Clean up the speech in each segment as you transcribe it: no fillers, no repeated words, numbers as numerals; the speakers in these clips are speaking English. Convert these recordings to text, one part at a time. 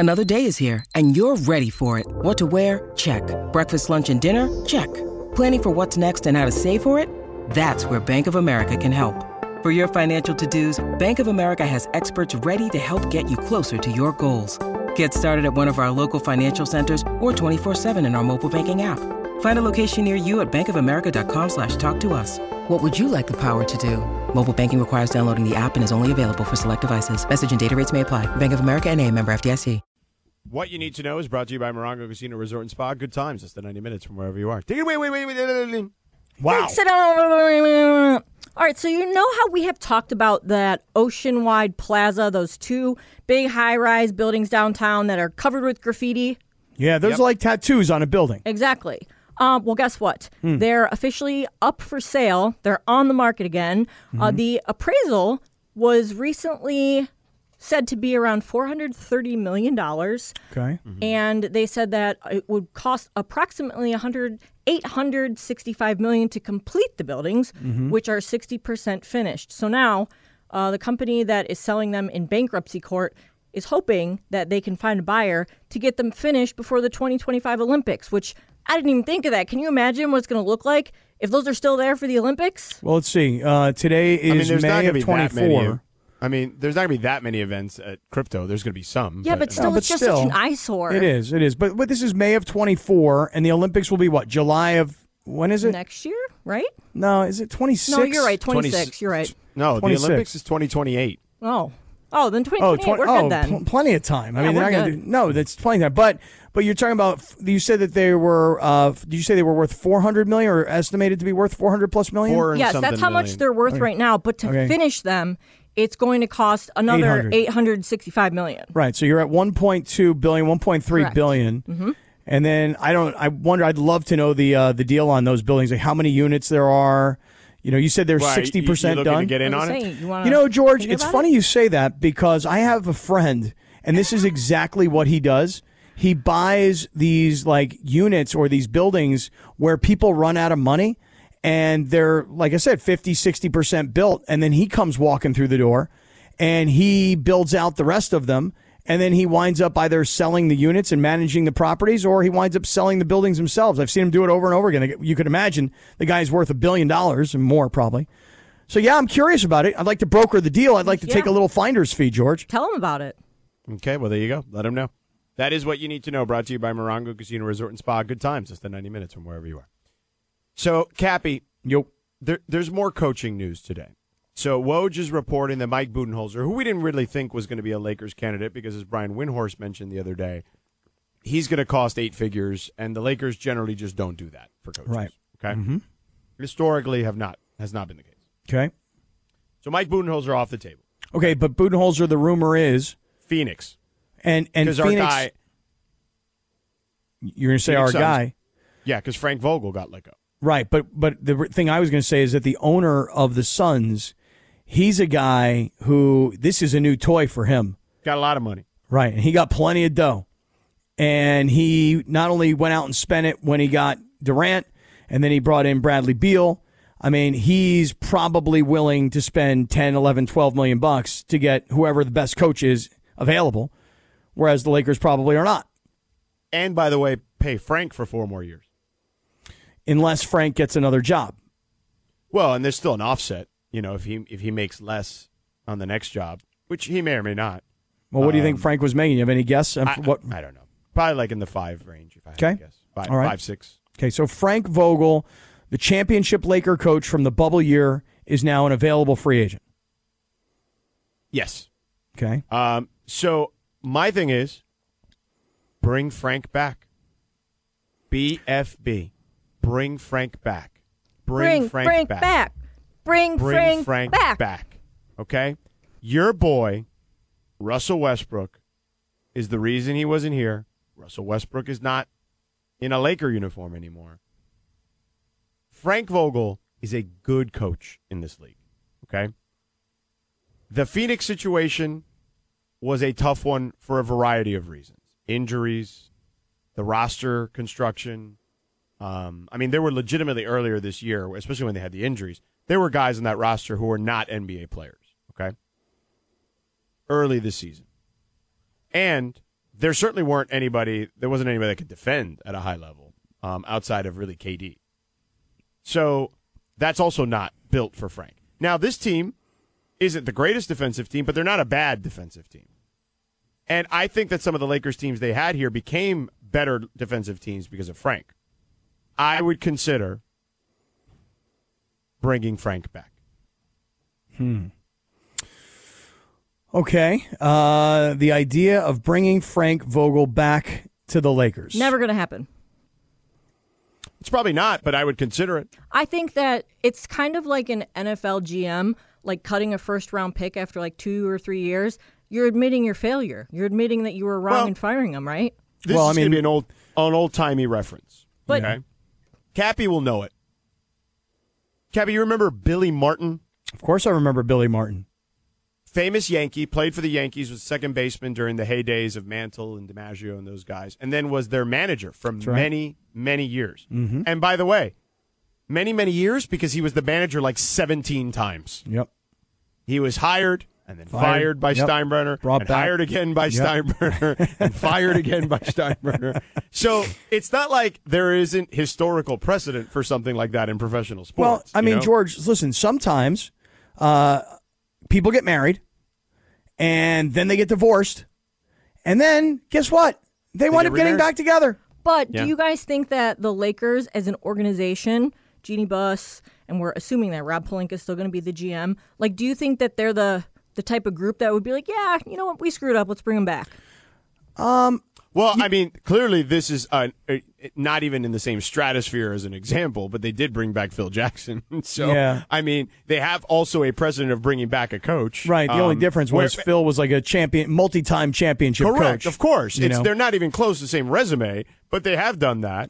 Another day is here, and you're ready for it. What to wear? Check. Breakfast, lunch, and dinner? Check. Planning for what's next and how to save for it? That's where Bank of America can help. For your financial to-dos, Bank of America has experts ready to help get you closer to your goals. Get started at one of our local financial centers or 24/7 in our mobile banking app. Find a location near you at bankofamerica.com/talktous. What would you like the power to do? Mobile banking requires downloading the app and is only available for select devices. Message and data rates may apply. Bank of America N.A., member FDIC. What you need to know is brought to you by Morongo Casino Resort and Spa. Good times. It's the 90 minutes from wherever you are. Take it away. Wait. Wow. All right, so you know how we have talked about that Oceanwide Plaza, those two big high-rise buildings downtown that are covered with graffiti? Yeah, those are like tattoos on a building. Exactly. Well, guess what? They're officially up for sale. They're on the market again. The appraisal was recently said to be around $430 million. Okay. And they said that it would cost approximately $865 million to complete the buildings, which are 60% finished. So now the company that is selling them in bankruptcy court is hoping that they can find a buyer to get them finished before the 2025 Olympics, which I didn't even think of that. Can you imagine what it's going to look like if those are still there for the Olympics? Well, let's see. Today is May of 24. There's not going to be that many events at Crypto. There's going to be some. Yeah, but still, it's just such an eyesore. It is. But this is May of 24, and the Olympics will be what? July of, when is it? Next year, right? No, is it 26? No, you're right, 26. You're right. No, 26. The Olympics is 2028. Oh, then 2028, we're good then. Plenty of time. Yeah, they're not going to do. No, that's plenty of time. But you're talking about. You said that they were. Did you say they were worth $400 million, or estimated to be worth $400+ million? Yes, that's how much they're worth right now. But to finish them, it's going to cost another $865 million. Right. So you're at $1.2 billion, $1.3 billion. And then I wonder. I'd love to know the deal on those buildings, like how many units there are. You know, you said they're 60% done. To get in on it? You know, George, it's funny you say that because I have a friend, and this is exactly what he does. He buys these like units or these buildings where people run out of money, and they're, like I said, 50, 60% built, and then he comes walking through the door, and he builds out the rest of them. And then he winds up either selling the units and managing the properties, or he winds up selling the buildings themselves. I've seen him do it over and over again. You could imagine the guy's worth $1 billion and more, probably. So, yeah, I'm curious about it. I'd like to broker the deal. I'd like to take a little finder's fee, George. Tell him about it. Okay, well, there you go. Let him know. That is what you need to know. Brought to you by Morongo Casino Resort and Spa. Good times. It's the 90 minutes from wherever you are. So, Cappy, there's more coaching news today. So Woj is reporting that Mike Budenholzer, who we didn't really think was going to be a Lakers candidate because, as Brian Windhorst mentioned the other day, he's going to cost 8 figures, and the Lakers generally just don't do that for coaches. Right. Okay. Historically, has not been the case. Okay. So Mike Budenholzer off the table. Okay, but Budenholzer, the rumor is Phoenix, and Phoenix. Our guy, you're going to say Phoenix our Suns. guy, yeah, because Frank Vogel got let go. Right, but the thing I was going to say is that the owner of the Suns, he's a guy who, this is a new toy for him. Got a lot of money. Right, and he got plenty of dough. And he not only went out and spent it when he got Durant, and then he brought in Bradley Beal. I mean, he's probably willing to spend 10, 11, 12 million bucks to get whoever the best coach is available, whereas the Lakers probably are not. And, by the way, pay Frank for 4 more years. Unless Frank gets another job. Well, and there's still an offset, you know, if he makes less on the next job, which he may or may not. Well, what do you think Frank was making? You have any guess? I don't know. Probably like in the 5 range, if I had to guess. 5, all right. 5, 6. Okay, so Frank Vogel, the championship Laker coach from the bubble year, is now an available free agent. Yes. Okay. So my thing is, bring Frank back. BFB. Bring Frank back. Bring Frank back. Bring Frank back. Okay? Your boy, Russell Westbrook, is the reason he wasn't here. Russell Westbrook is not in a Laker uniform anymore. Frank Vogel is a good coach in this league. Okay? The Phoenix situation was a tough one for a variety of reasons. Injuries, the roster construction. There were legitimately earlier this year, especially when they had the injuries, there were guys on that roster who were not NBA players, okay? Early this season. And there certainly wasn't anybody that could defend at a high level outside of really KD. So that's also not built for Frank. Now, this team isn't the greatest defensive team, but they're not a bad defensive team. And I think that some of the Lakers teams they had here became better defensive teams because of Frank. I would consider bringing Frank back. Okay. The idea of bringing Frank Vogel back to the Lakers. Never going to happen. It's probably not, but I would consider it. I think that it's kind of like an NFL GM, like cutting a first-round pick after like 2 or 3 years. You're admitting your failure. You're admitting that you were wrong in firing him, right? This is going to be an old-timey reference. But okay? Cappy will know it. Cappy, you remember Billy Martin? Of course I remember Billy Martin. Famous Yankee, played for the Yankees, was second baseman during the heydays of Mantle and DiMaggio and those guys, and then was their manager for many, many years. Mm-hmm. And by the way, many, many years because he was the manager like 17 times. Yep. He was hired and then fired by Steinbrenner, Brought and back. hired again by Steinbrenner, and fired again by Steinbrenner. So it's not like there isn't historical precedent for something like that in professional sports. Well, I mean, George, listen, sometimes people get married, and then they get divorced, and then guess what? They wind up getting back together. But do you guys think that the Lakers as an organization, Jeannie Buss, and we're assuming that Rob Pelinka is still going to be the GM, like, do you think that they're the type of group that would be like, yeah, you know what, we screwed up, let's bring them back? Well, I mean, clearly this is not even in the same stratosphere as an example, but they did bring back Phil Jackson. So, I mean, they have also a precedent of bringing back a coach. Right. The only difference was Phil was like a multi-time championship coach. Correct, of course. They're not even close to the same resume, but they have done that.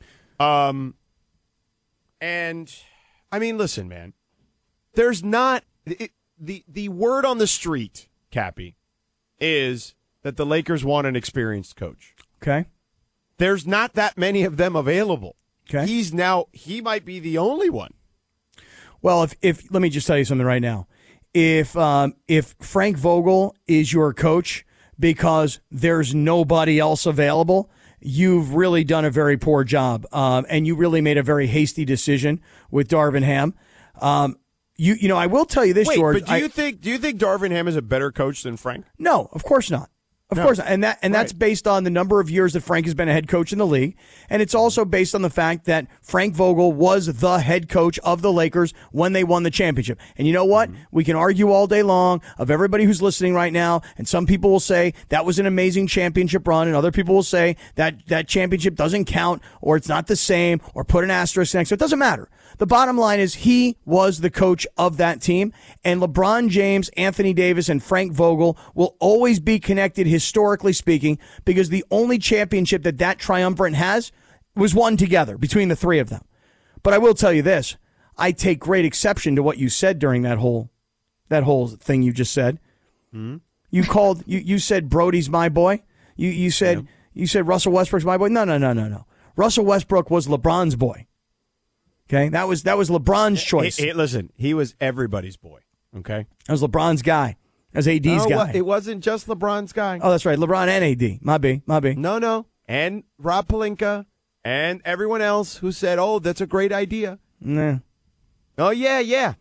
And, I mean, listen, man, there's not the word on the street, Cappy, is that the Lakers want an experienced coach. Okay. There's not that many of them available. Okay. He might be the only one. Well, if let me just tell you something right now. If Frank Vogel is your coach because there's nobody else available, you've really done a very poor job, and you really made a very hasty decision with Darvin Ham. You know, I will tell you this, George. But do you think Darvin Ham is a better coach than Frank? No, of course not. Of course not. And that's based on the number of years that Frank has been a head coach in the league. And it's also based on the fact that Frank Vogel was the head coach of the Lakers when they won the championship. And you know what? We can argue all day long of everybody who's listening right now. And some people will say that was an amazing championship run. And other people will say that championship doesn't count, or it's not the same, or put an asterisk next to it. It doesn't matter. The bottom line is he was the coach of that team, and LeBron James, Anthony Davis, and Frank Vogel will always be connected, historically speaking, because the only championship that triumvirate has was won together between the three of them. But I will tell you this. I take great exception to what you said during that whole thing you just said. Mm-hmm. You said Brody's my boy. You said Russell Westbrook's my boy. No. Russell Westbrook was LeBron's boy. Okay, that was LeBron's choice. Listen, he was everybody's boy. Okay, that was LeBron's guy. That was AD's guy. It wasn't just LeBron's guy. Oh, that's right, LeBron and AD. My B. No, and Rob Pelinka and everyone else who said, "Oh, that's a great idea." Nah. Oh yeah.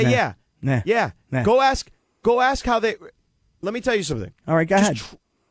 Nah. Go ask how they. Let me tell you something. All right, go ahead.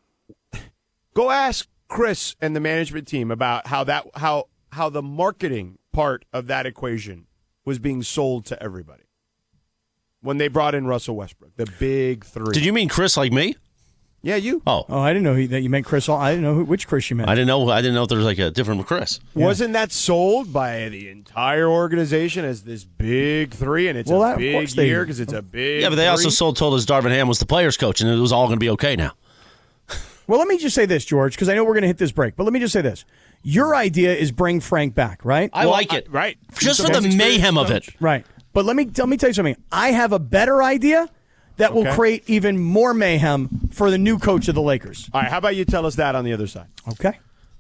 Go ask Chris and the management team about how the marketing part of that equation was being sold to everybody when they brought in Russell Westbrook, the big three. Did you mean Chris like me? Yeah, you. Oh, I didn't know that you meant Chris. I didn't know which Chris you meant. I didn't know if there was like a different Chris. Yeah. Wasn't that sold by the entire organization as this big three? And it's a big year because it's a big. Yeah, but they also told us Darvin Ham was the players' coach, and it was all going to be okay now. Well, let me just say this, George, because I know we're going to hit this break. But let me just say this. Your idea is bring Frank back, right? I like it. Right. Just for the mayhem of it. Right. But let me tell you something. I have a better idea that will create even more mayhem for the new coach of the Lakers. All right. How about you tell us that on the other side? Okay.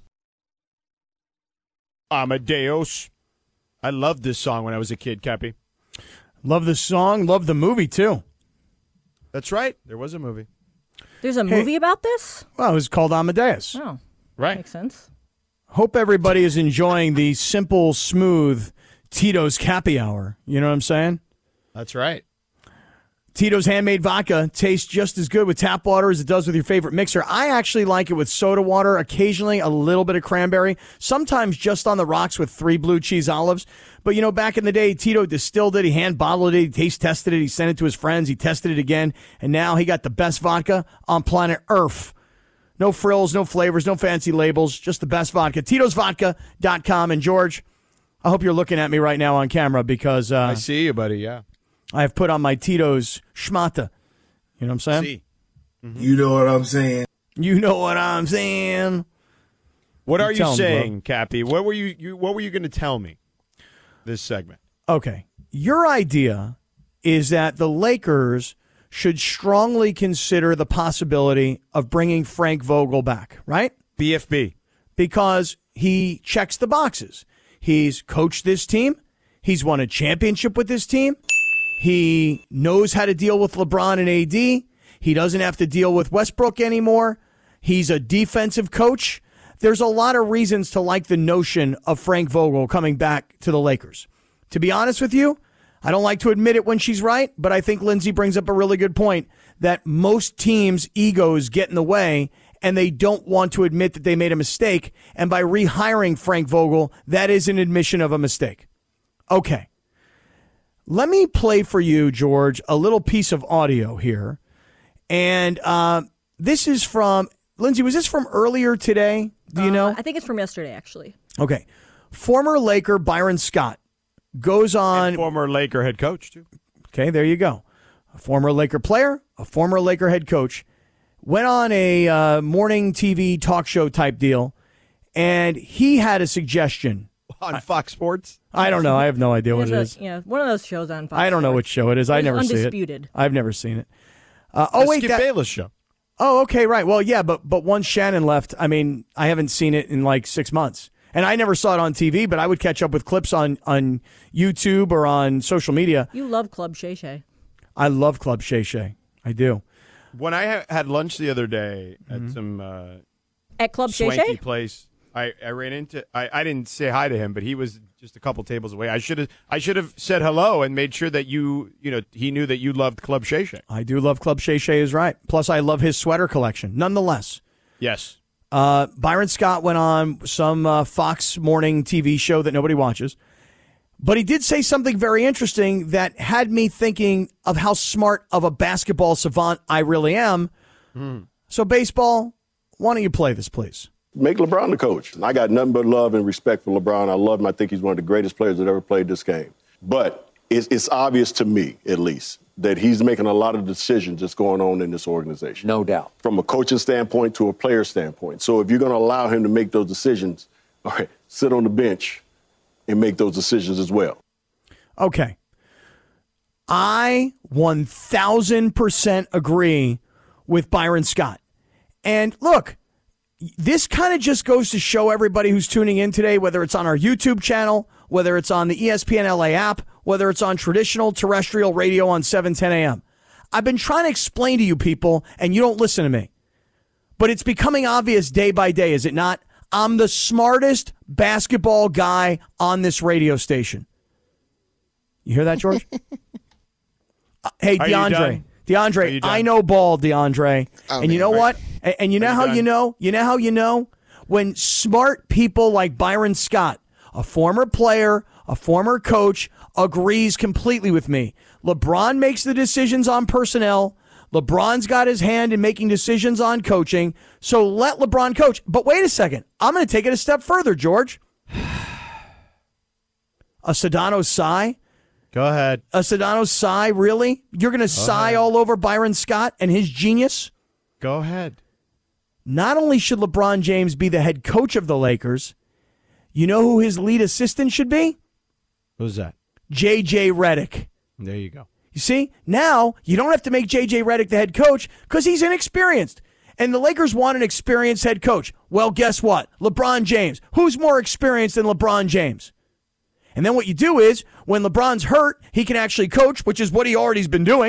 Amadeus. I loved this song when I was a kid, Cappy. Love the song. Love the movie, too. That's right. There was a movie. There's a movie about this? Well, it was called Amadeus. Oh, Right. makes sense. Hope everybody is enjoying the simple, smooth Tito's Happy Hour. You know what I'm saying? That's right. Tito's handmade vodka tastes just as good with tap water as it does with your favorite mixer. I actually like it with soda water, occasionally a little bit of cranberry, sometimes just on the rocks with 3 blue cheese olives. But, you know, back in the day, Tito distilled it, he hand bottled it, he taste tested it, he sent it to his friends, he tested it again, and now he got the best vodka on planet Earth. No frills, no flavors, no fancy labels, just the best vodka. Tito'sVodka.com. And, George, I hope you're looking at me right now on camera because I see you, buddy, yeah. I have put on my Tito's schmata. You know what I'm saying? See. You know what I'm saying? You know what I'm saying. What are you tell 'em, saying, Cappy? What were you going to tell me this segment? Okay. Your idea is that the Lakers should strongly consider the possibility of bringing Frank Vogel back, right? BFB. Because he checks the boxes. He's coached this team. He's won a championship with this team. He knows how to deal with LeBron and AD. He doesn't have to deal with Westbrook anymore. He's a defensive coach. There's a lot of reasons to like the notion of Frank Vogel coming back to the Lakers. To be honest with you, I don't like to admit it when she's right, but I think Lindsay brings up a really good point that most teams' egos get in the way and they don't want to admit that they made a mistake. And by rehiring Frank Vogel, that is an admission of a mistake. Okay. Let me play for you, George, a little piece of audio here. And this is from, Lindsay, was this from earlier today? Do you know? I think it's from yesterday, actually. Okay. Former Laker Byron Scott goes on. And former Laker head coach, too. Okay, there you go. A former Laker player, a former Laker head coach, went on a morning TV talk show type deal, and he had a suggestion. On Fox Sports? I don't know. I have no idea what it is. Yeah, one of those shows on Fox. I don't know which show it is. I never see it. Undisputed. I've never seen it. Skip Bayless show. Oh, okay, right. Well, yeah, but once Shannon left, I mean, I haven't seen it in like 6 months. And I never saw it on TV, but I would catch up with clips on YouTube or on social media. You love Club Shay Shay. I love Club Shay Shay. I do. When I had lunch the other day at some At Club Shay swanky Shay? place, I ran into. I didn't say hi to him, but he was just a couple tables away. I should have said hello and made sure that he knew that you loved Club Shay Shay. I do love Club Shay Shay is right. Plus, I love his sweater collection. Nonetheless, Yes. Byron Scott went on some Fox morning TV show that nobody watches. But he did say something very interesting that had me thinking of how smart of a basketball savant I really am. So, baseball, why don't you play this, please? Make LeBron the coach. I got nothing but love and respect for LeBron. I love him. I think he's one of the greatest players that ever played this game. But it's obvious to me, at least, that he's making a lot of decisions that's going on in this organization. No doubt. From a coaching standpoint to a player standpoint. So if you're going to allow him to make those decisions, all right, sit on the bench and make those decisions as well. Okay. I 1,000% agree with Byron Scott. And look, this kind of just goes to show everybody who's tuning in today, whether it's on our YouTube channel, whether it's on the ESPN LA app, whether it's on traditional terrestrial radio on 710 AM. I've been trying to explain to you people, and you don't listen to me. But it's becoming obvious day by day, is it not? I'm the smartest basketball guy on this radio station. You hear that, George? Hey, DeAndre, I know ball, DeAndre. And you know what? And you know how you know? You know how you know? When smart people like Byron Scott, a former player, a former coach, agrees completely with me. LeBron makes the decisions on personnel. LeBron's got his hand in making decisions on coaching. So let LeBron coach. But wait a second. I'm going to take it a step further, George. A Sedano sigh? Go ahead. A Sedano sigh, really? You're going to sigh all over Byron Scott and his genius? Go ahead. Not only should LeBron James be the head coach of the Lakers, you know who his lead assistant should be? Who's that? J.J. Redick. There you go. You see, now you don't have to make J.J. Redick the head coach because he's inexperienced. And the Lakers want an experienced head coach. Well, guess what? LeBron James. Who's more experienced than LeBron James? And then what you do is, when LeBron's hurt, he can actually coach, which is what he already's been doing.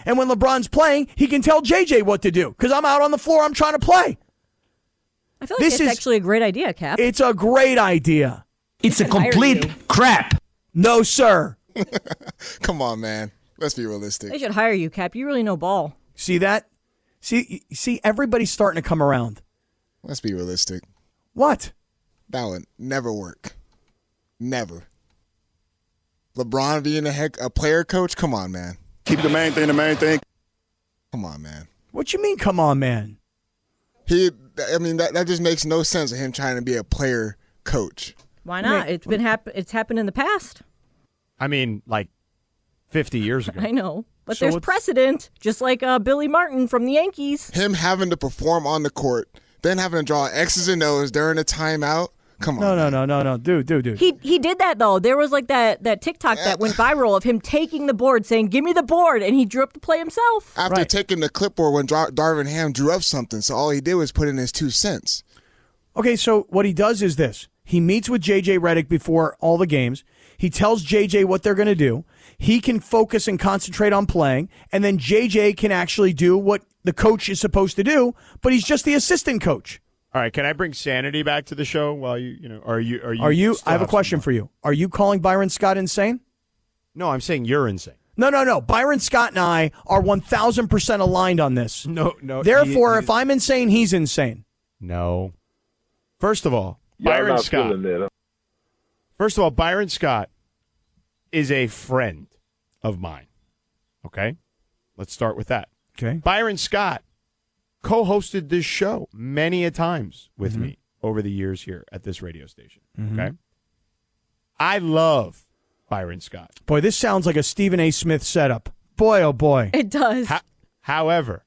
And when LeBron's playing, he can tell JJ what to do because I'm out on the floor. I'm trying to play. I feel like it's actually a great idea, Cap. It's a great idea. It's a complete crap. No, sir. Come on, man. Let's be realistic. They should hire you, Cap. You really know ball. See that? See, everybody's starting to come around. Let's be realistic. What? That would never work. Never. LeBron being a player coach? Come on, man. Keep the main thing. Come on, man. What you mean, come on, man? That just makes no sense of him trying to be a player coach. Why not? It's happened in the past. I mean, like 50 years ago. I know. But there's precedent, just like Billy Martin from the Yankees. Him having to perform on the court, then having to draw X's and O's during a timeout. Come on. No. Dude. He did that, though. There was like that TikTok that went viral of him taking the board, saying, give me the board, and he drew up the play himself. After taking the clipboard when Darvin Ham drew up something, so all he did was put in his 2 cents. Okay, so what he does is this. He meets with J.J. Redick before all the games. He tells J.J. what they're going to do. He can focus and concentrate on playing, and then J.J. can actually do what the coach is supposed to do, but he's just the assistant coach. All right, can I bring sanity back to the show while are you I have a question for you. Are you calling Byron Scott insane? No, I'm saying you're insane. No. Byron Scott and I are 1,000% aligned on this. No. Therefore, if I'm insane, he's insane. No. First of all, Byron Scott is a friend of mine. Okay? Let's start with that. Okay. Byron Scott co-hosted this show many a times with me over the years here at this radio station. Okay? I love Byron Scott. Boy, this sounds like a Stephen A. Smith setup. Boy, oh boy. It does. However,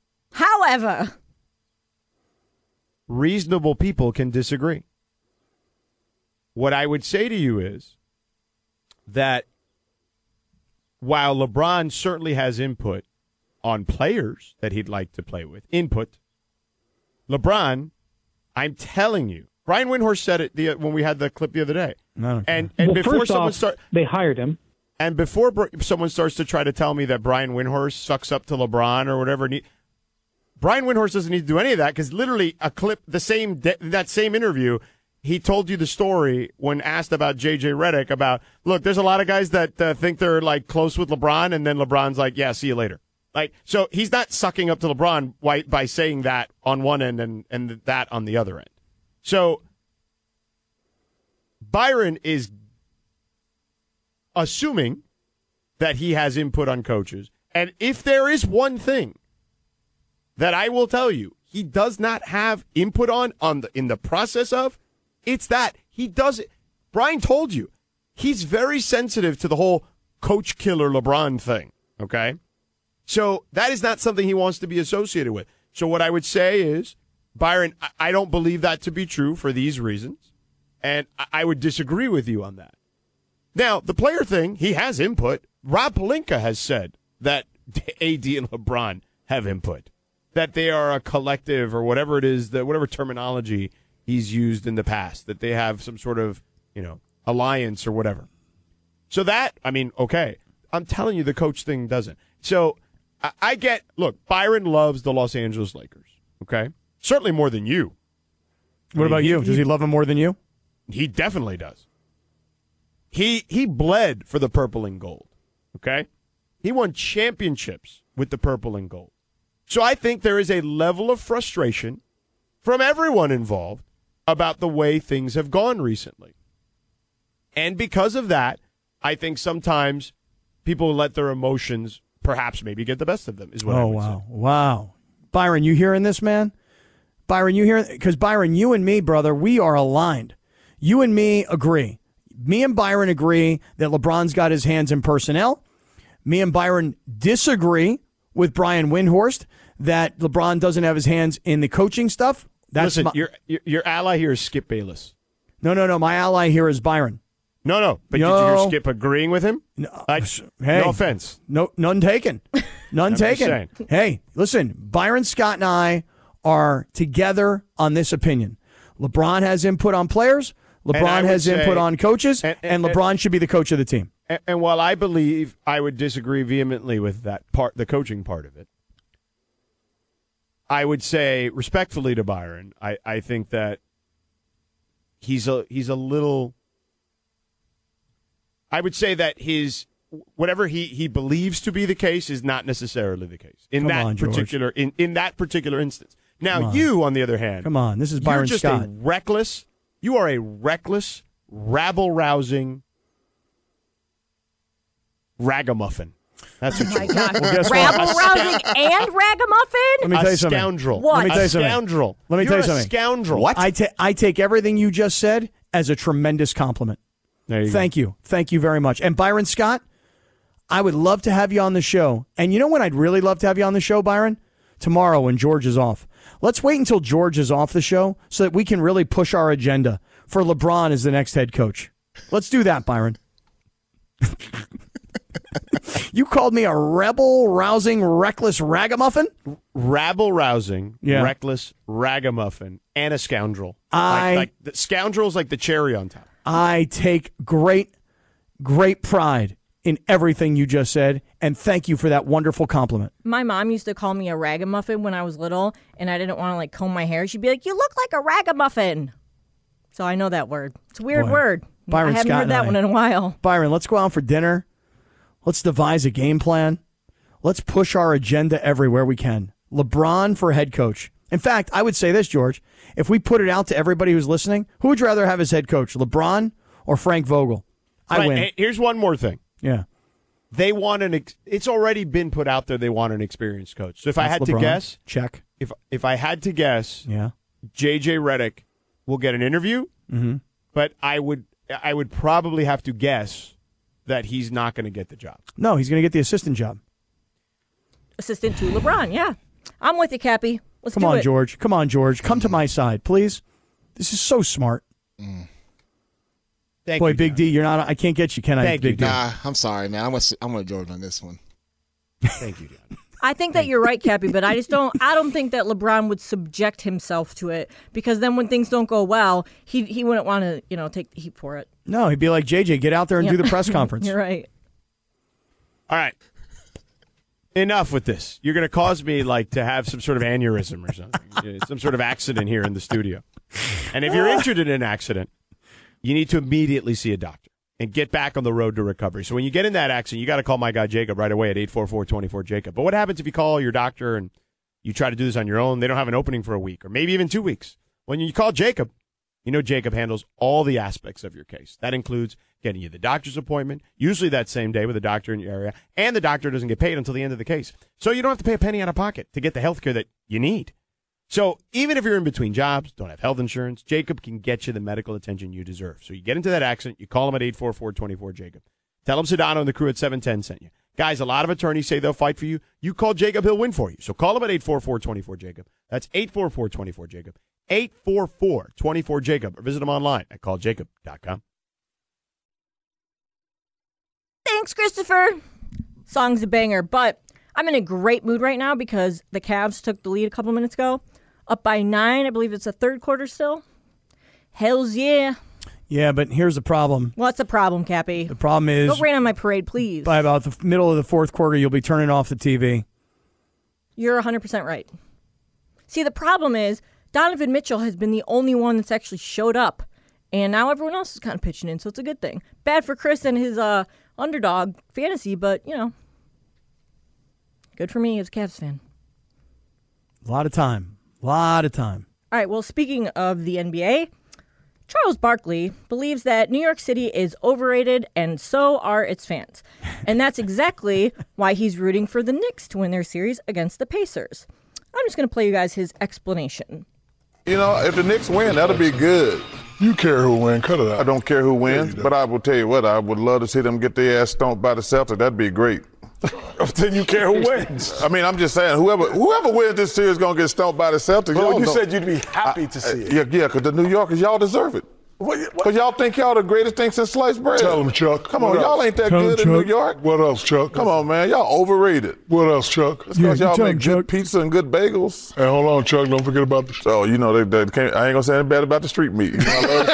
reasonable people can disagree. What I would say to you is that while LeBron certainly has input on players that he'd like to play with, LeBron, I'm telling you, Brian Windhorst said it when we had the clip the other day. No. And before someone they hired him. And before someone starts to try to tell me that Brian Windhorst sucks up to LeBron or whatever, Brian Windhorst doesn't need to do any of that because literally a clip, that same interview, he told you the story when asked about J.J. Redick about, look, there's a lot of guys that think they're like close with LeBron, and then LeBron's like, yeah, see you later. Like, so he's not sucking up to LeBron by saying that on one end and that on the other end. So Byron is assuming that he has input on coaches. And if there is one thing that I will tell you he does not have input in the process of, it's that he does it. Brian told you he's very sensitive to the whole coach killer LeBron thing. Okay. So that is not something he wants to be associated with. So what I would say is, Byron, I don't believe that to be true for these reasons. And I would disagree with you on that. Now, the player thing, he has input. Rob Pelinka has said that AD and LeBron have input, that they are a collective or whatever it is, whatever terminology he's used in the past, that they have some sort of, alliance or whatever. So that, okay. I'm telling you the coach thing doesn't. So I get, look, Byron loves the Los Angeles Lakers, okay? Certainly more than you. What about you? Does he love them more than you? He definitely does. He bled for the purple and gold, okay? He won championships with the purple and gold. So I think there is a level of frustration from everyone involved about the way things have gone recently. And because of that, I think sometimes people let their emotions perhaps maybe get the best of them, is what I would say. Wow. Byron, you hearing this, man? Byron, you hearing? Because, Byron, you and me, brother, we are aligned. You and me agree. Me and Byron agree that LeBron's got his hands in personnel. Me and Byron disagree with Brian Windhorst that LeBron doesn't have his hands in the coaching stuff. Listen, your ally here is Skip Bayless. No. My ally here is Byron. No. But did you hear Skip agreeing with him? No, no offense. No, none taken. None taken. Hey, listen, Byron Scott and I are together on this opinion. LeBron has input on players. LeBron has input on coaches, and LeBron should be the coach of the team. And while I believe I would disagree vehemently with that part, the coaching part of it, I would say respectfully to Byron, I think that he's a little. I would say that his whatever he believes to be the case is not necessarily the case in that particular instance. Now you, on the other hand, come on, this is Byron Scott. You are a reckless, rabble-rousing ragamuffin. That's what my God. Well, rabble-rousing and ragamuffin? Let me tell you something. Scoundrel. What? Let me tell you something. Scoundrel. Let me tell you something. Scoundrel. What? I take everything you just said as a tremendous compliment. There you Thank you. Thank you very much. And Byron Scott, I would love to have you on the show. And you know when I'd really love to have you on the show, Byron? Tomorrow when George is off. Let's wait until George is off the show so that we can really push our agenda for LeBron as the next head coach. Let's do that, Byron. You called me a rebel-rousing, reckless ragamuffin? Rabble-rousing, reckless ragamuffin, and a scoundrel. Like the scoundrel's like the cherry on top. I take great pride in everything you just said, and thank you for that wonderful compliment. My mom used to call me a ragamuffin when I was little, and I didn't want to like comb my hair. She'd be like, "You look like a ragamuffin." So I know that word. It's a weird word. Byron I haven't Scott heard that one in a while. Byron, let's go out for dinner. Let's devise a game plan. Let's push our agenda everywhere we can. LeBron for head coach. In fact, I would say this, George. If we put it out to everybody who's listening, who would you rather have as head coach, LeBron or Frank Vogel? I win. Hey, here's one more thing. Yeah. They want it's already been put out there. They want an experienced coach. So if I had LeBron. to guess, check. If I had to guess, yeah, JJ Redick will get an interview. Mm-hmm. But I would probably have to guess that he's not going to get the job. No, he's going to get the assistant job. Assistant to LeBron, yeah. I'm with you, Cappy. Let's Come do on, it. George. Come on, George. Come to my side, please. This is so smart. Thank Boy, you, Big John. D, you're not. I can't get you, can I? Thank Big you, D. Nah, I'm sorry, man. I'm with George on this one. Thank you, John. I think that you're right, Cappy, but I don't think that LeBron would subject himself to it, because then when things don't go well, he wouldn't want to, take the heat for it. No, he'd be like, JJ, get out there and do the press conference. You're right. All right. Enough with this. You're going to cause me to have some sort of aneurysm or something, some sort of accident here in the studio. And if you're injured in an accident, you need to immediately see a doctor and get back on the road to recovery. So when you get in that accident, you got to call my guy Jacob right away at 844-24-JACOB. But what happens if you call your doctor and you try to do this on your own? They don't have an opening for a week or maybe even 2 weeks. When you call Jacob, Jacob handles all the aspects of your case. That includes getting you the doctor's appointment, usually that same day with a doctor in your area, and the doctor doesn't get paid until the end of the case. So you don't have to pay a penny out of pocket to get the health care that you need. So even if you're in between jobs, don't have health insurance, Jacob can get you the medical attention you deserve. So you get into that accident, you call him at 844-24-JACOB. Tell him Sedano and the crew at 710 sent you. Guys, a lot of attorneys say they'll fight for you. You call Jacob, he'll win for you. So call him at 844-24-JACOB. That's 844-24-JACOB. 844-24-JACOB. Or visit him online at calljacob.com. Thanks, Christopher. Song's a banger, but I'm in a great mood right now because the Cavs took the lead a couple minutes ago. Up by 9. I believe it's the third quarter still. Hells yeah. Yeah, but here's the problem. What's the problem, Cappy? The problem is, don't rain on my parade, please. by about the middle of the fourth quarter, you'll be turning off the TV. You're 100% right. See, the problem is Donovan Mitchell has been the only one that's actually showed up, and now everyone else is kind of pitching in, so it's a good thing. Bad for Chris and his underdog fantasy, but, good for me as a Cavs fan. A lot of time. All right, well, speaking of the NBA, Charles Barkley believes that New York City is overrated, and so are its fans. And that's exactly why he's rooting for the Knicks to win their series against the Pacers. I'm just going to play you guys his explanation. If the Knicks win, that'll be good. You care who wins, cut it out. I don't care who wins, but I will tell you what, I would love to see them get their ass stomped by the Celtics. That'd be great. Then you care who wins. I mean, I'm just saying, whoever wins this series is going to get stomped by the Celtics. But you said you'd be happy to see it. Yeah, because the New Yorkers, y'all deserve it. Because y'all think y'all the greatest thing since sliced bread. Tell him, Chuck. Come on, y'all ain't that good in New York. What else, Chuck? Come on, man. Y'all overrated. What else, Chuck? It's because y'all make good pizza and good bagels. Hey, hold on, Chuck. Don't forget about the... Oh, you know, I ain't going to say anything bad about the street meat. You know, I love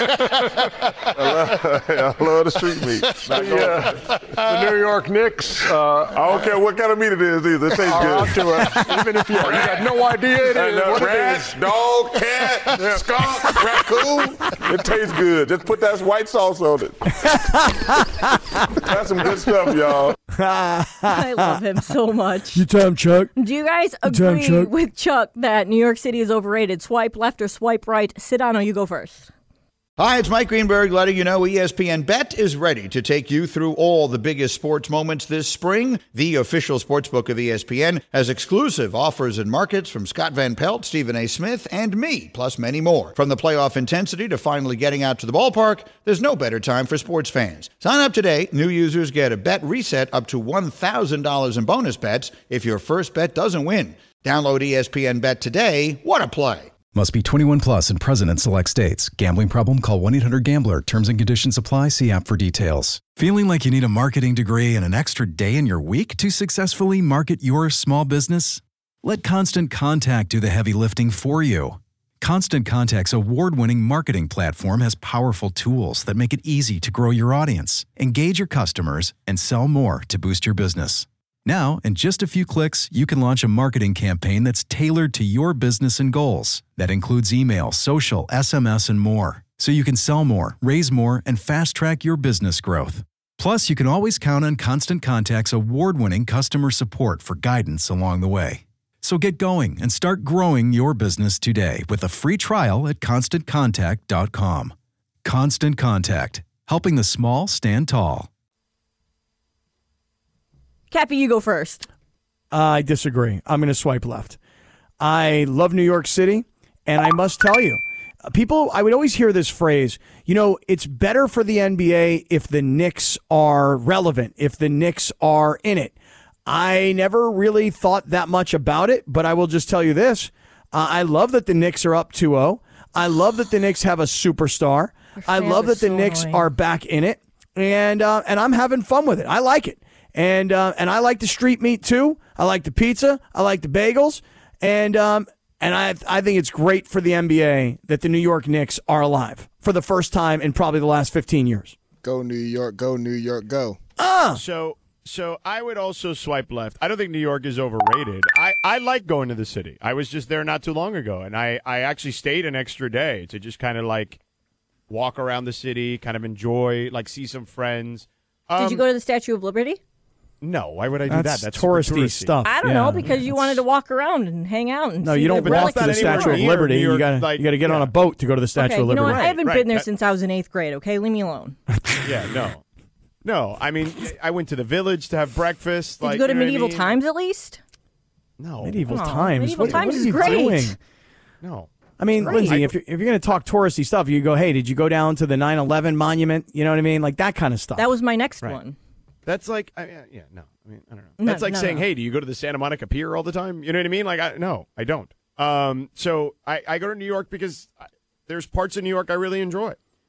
the street meat. I love the street meat. The New York Knicks. I don't care what kind of meat it is either. It tastes good. Even if you got no idea it is what rat, it is. dog, cat, skunk, raccoon. It tastes good. Just put that white sauce on it. That's some good stuff, y'all. I love him so much. You tell him, Chuck. Do you guys agree with Chuck that New York City is overrated? Swipe left or swipe right? Sedano, you go first. Hi, it's Mike Greenberg letting you know ESPN Bet is ready to take you through all the biggest sports moments this spring. The official sportsbook of ESPN has exclusive offers and markets from Scott Van Pelt, Stephen A. Smith, and me, plus many more. From the playoff intensity to finally getting out to the ballpark, there's no better time for sports fans. Sign up today. New users get a bet reset up to $1,000 in bonus bets if your first bet doesn't win. Download ESPN Bet today. What a play. Must be 21 plus and present in select states. Gambling problem? Call 1-800-GAMBLER. Terms and conditions apply. See app for details. Feeling like you need a marketing degree and an extra day in your week to successfully market your small business? Let Constant Contact do the heavy lifting for you. Constant Contact's award-winning marketing platform has powerful tools that make it easy to grow your audience, engage your customers, and sell more to boost your business. Now, in just a few clicks, you can launch a marketing campaign that's tailored to your business and goals. That includes email, social, SMS, and more. So you can sell more, raise more, and fast-track your business growth. Plus, you can always count on Constant Contact's award-winning customer support for guidance along the way. So get going and start growing your business today with a free trial at ConstantContact.com. Constant Contact, helping the small stand tall. Cappy, you go first. I disagree. I'm going to swipe left. I love New York City, and I must tell you, I would always hear this phrase, it's better for the NBA if the Knicks are relevant, if the Knicks are in it. I never really thought that much about it, but I will just tell you this. I love that the Knicks are up 2-0. I love that the Knicks have a superstar. I love that the Knicks are back in it, and I'm having fun with it. I like it. And I like the street meat too. I like the pizza. I like the bagels. And I think it's great for the NBA that the New York Knicks are alive for the first time in probably the last 15 years. Go New York, go New York, go. So I would also swipe left. I don't think New York is overrated. I like going to the city. I was just there not too long ago, and I actually stayed an extra day to just kind of like walk around the city, kind of enjoy, like see some friends. Did you go to the Statue of Liberty? No, why would I do that? That's touristy stuff. I don't know, because you wanted to walk around and hang out and see you don't walk to the Statue of Liberty. You got to get on a boat to go to the Statue of Liberty. You know what? I haven't been there since I was in 8th grade, okay? Leave me alone. No, I mean, I went to the Village to have breakfast. Did you go to Medieval Times at least? No. Medieval Times? Medieval Times is great. Doing? No. I mean, Lindsay, if you're going to talk touristy stuff, you go, hey, did you go down to the 9/11 monument? You know what I mean? Like that kind of stuff. That was my next one. That's like, I don't know. That's like saying, hey, do you go to the Santa Monica Pier all the time? You know what I mean? Like, no, I don't. So I go to New York because there's parts of New York I really enjoy.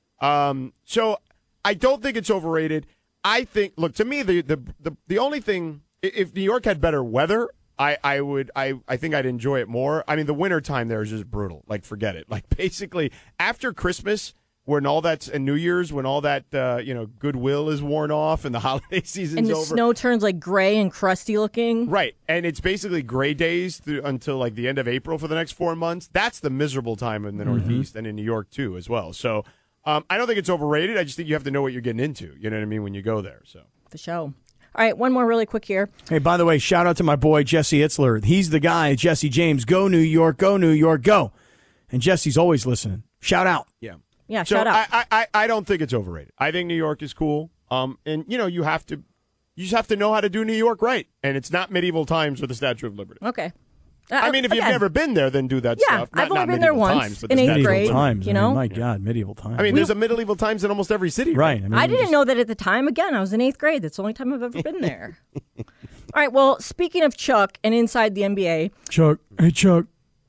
So I don't think it's overrated. I think, look, to me, the only thing, if New York had better weather, I think I'd enjoy it more. I mean, the winter time there is just brutal. Like, forget it. Like, basically, after Christmas, when all that's, and New Year's, when all that, goodwill is worn off and the holiday season's over. And the snow turns, like, gray and crusty looking. Right. And it's basically gray days until, like, the end of April for the next 4 months. That's the miserable time in the Northeast and in New York, too, as well. So I don't think it's overrated. I just think you have to know what you're getting into. You know what I mean? When you go there. So For sure. All right, one more really quick here. Hey, by the way, shout out to my boy, Jesse Itzler. He's the guy, Jesse James. Go New York, go New York, go. And Jesse's always listening. Shout out. Yeah, shout out. I don't think it's overrated. I think New York is cool. And, you just have to know how to do New York right. And it's not Medieval Times with the Statue of Liberty. Okay. I mean, if you've never been there, then do that stuff. I've only been there once in 8th grade. Times, my God, Medieval Times. I mean, there's a Medieval Times in almost every city. Right. I didn't know that at the time. Again, I was in 8th grade. That's the only time I've ever been there. All right, well, speaking of Chuck and inside the NBA. Chuck. Hey, Chuck.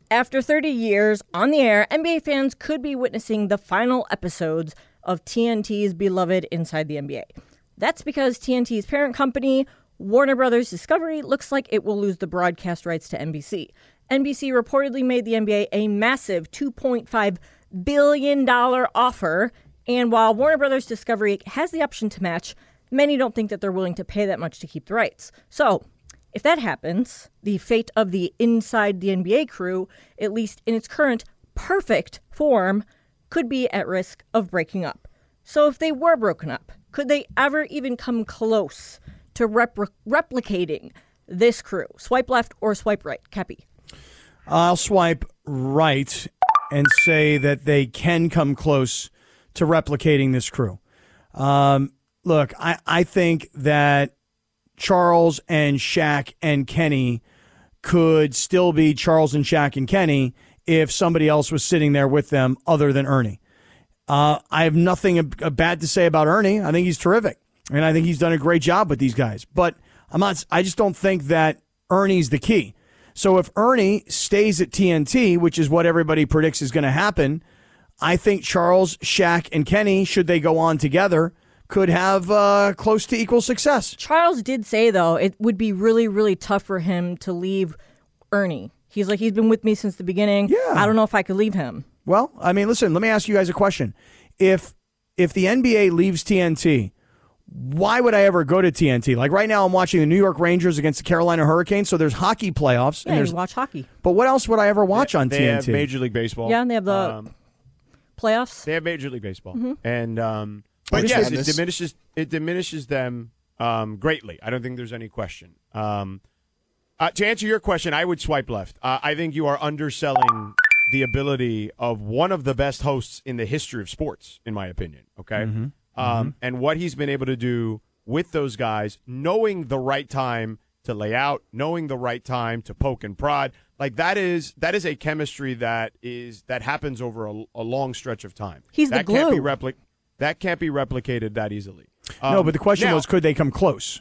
After 30 years on the air, NBA fans could be witnessing the final episodes of TNT's beloved Inside the NBA. That's because TNT's parent company, Warner Brothers Discovery, looks like it will lose the broadcast rights to NBC. NBC reportedly made the NBA a massive $2.5 billion offer, and while Warner Brothers Discovery has the option to match, many don't think that they're willing to pay that much to keep the rights. So, if that happens, the fate of the Inside the NBA crew, at least in its current perfect form, could be at risk of breaking up. So if they were broken up, could they ever even come close to replicating this crew? Swipe left or swipe right? Cappy. I'll swipe right and say that they can come close to replicating this crew. Look, I think that Charles and Shaq and Kenny could still be Charles and Shaq and Kenny if somebody else was sitting there with them other than Ernie. I have nothing bad to say about Ernie. I think he's terrific, and I think he's done a great job with these guys. But I just don't think that Ernie's the key. So if Ernie stays at TNT, which is what everybody predicts is going to happen, I think Charles, Shaq, and Kenny, should they go on together, could have close to equal success. Charles did say, though, it would be really, really tough for him to leave Ernie. He's like, he's been with me since the beginning. Yeah. I don't know if I could leave him. Well, I mean, listen, let me ask you guys a question. If the NBA leaves TNT, why would I ever go to TNT? Like right now I'm watching the New York Rangers against the Carolina Hurricanes, so there's hockey playoffs. Yeah, and you watch hockey. But what else would I ever watch on TNT? They have Major League Baseball. Yeah, and they have the playoffs. They have Major League Baseball. Mm-hmm. And but yes, it diminishes them greatly. I don't think there's any question. To answer your question, I would swipe left. I think you are underselling the ability of one of the best hosts in the history of sports, in my opinion. Okay, and what he's been able to do with those guys, knowing the right time to lay out, knowing the right time to poke and prod, like that is a chemistry that happens over a long stretch of time. He's the glue. That can't be replicated that easily. No, but the question was, could they come close?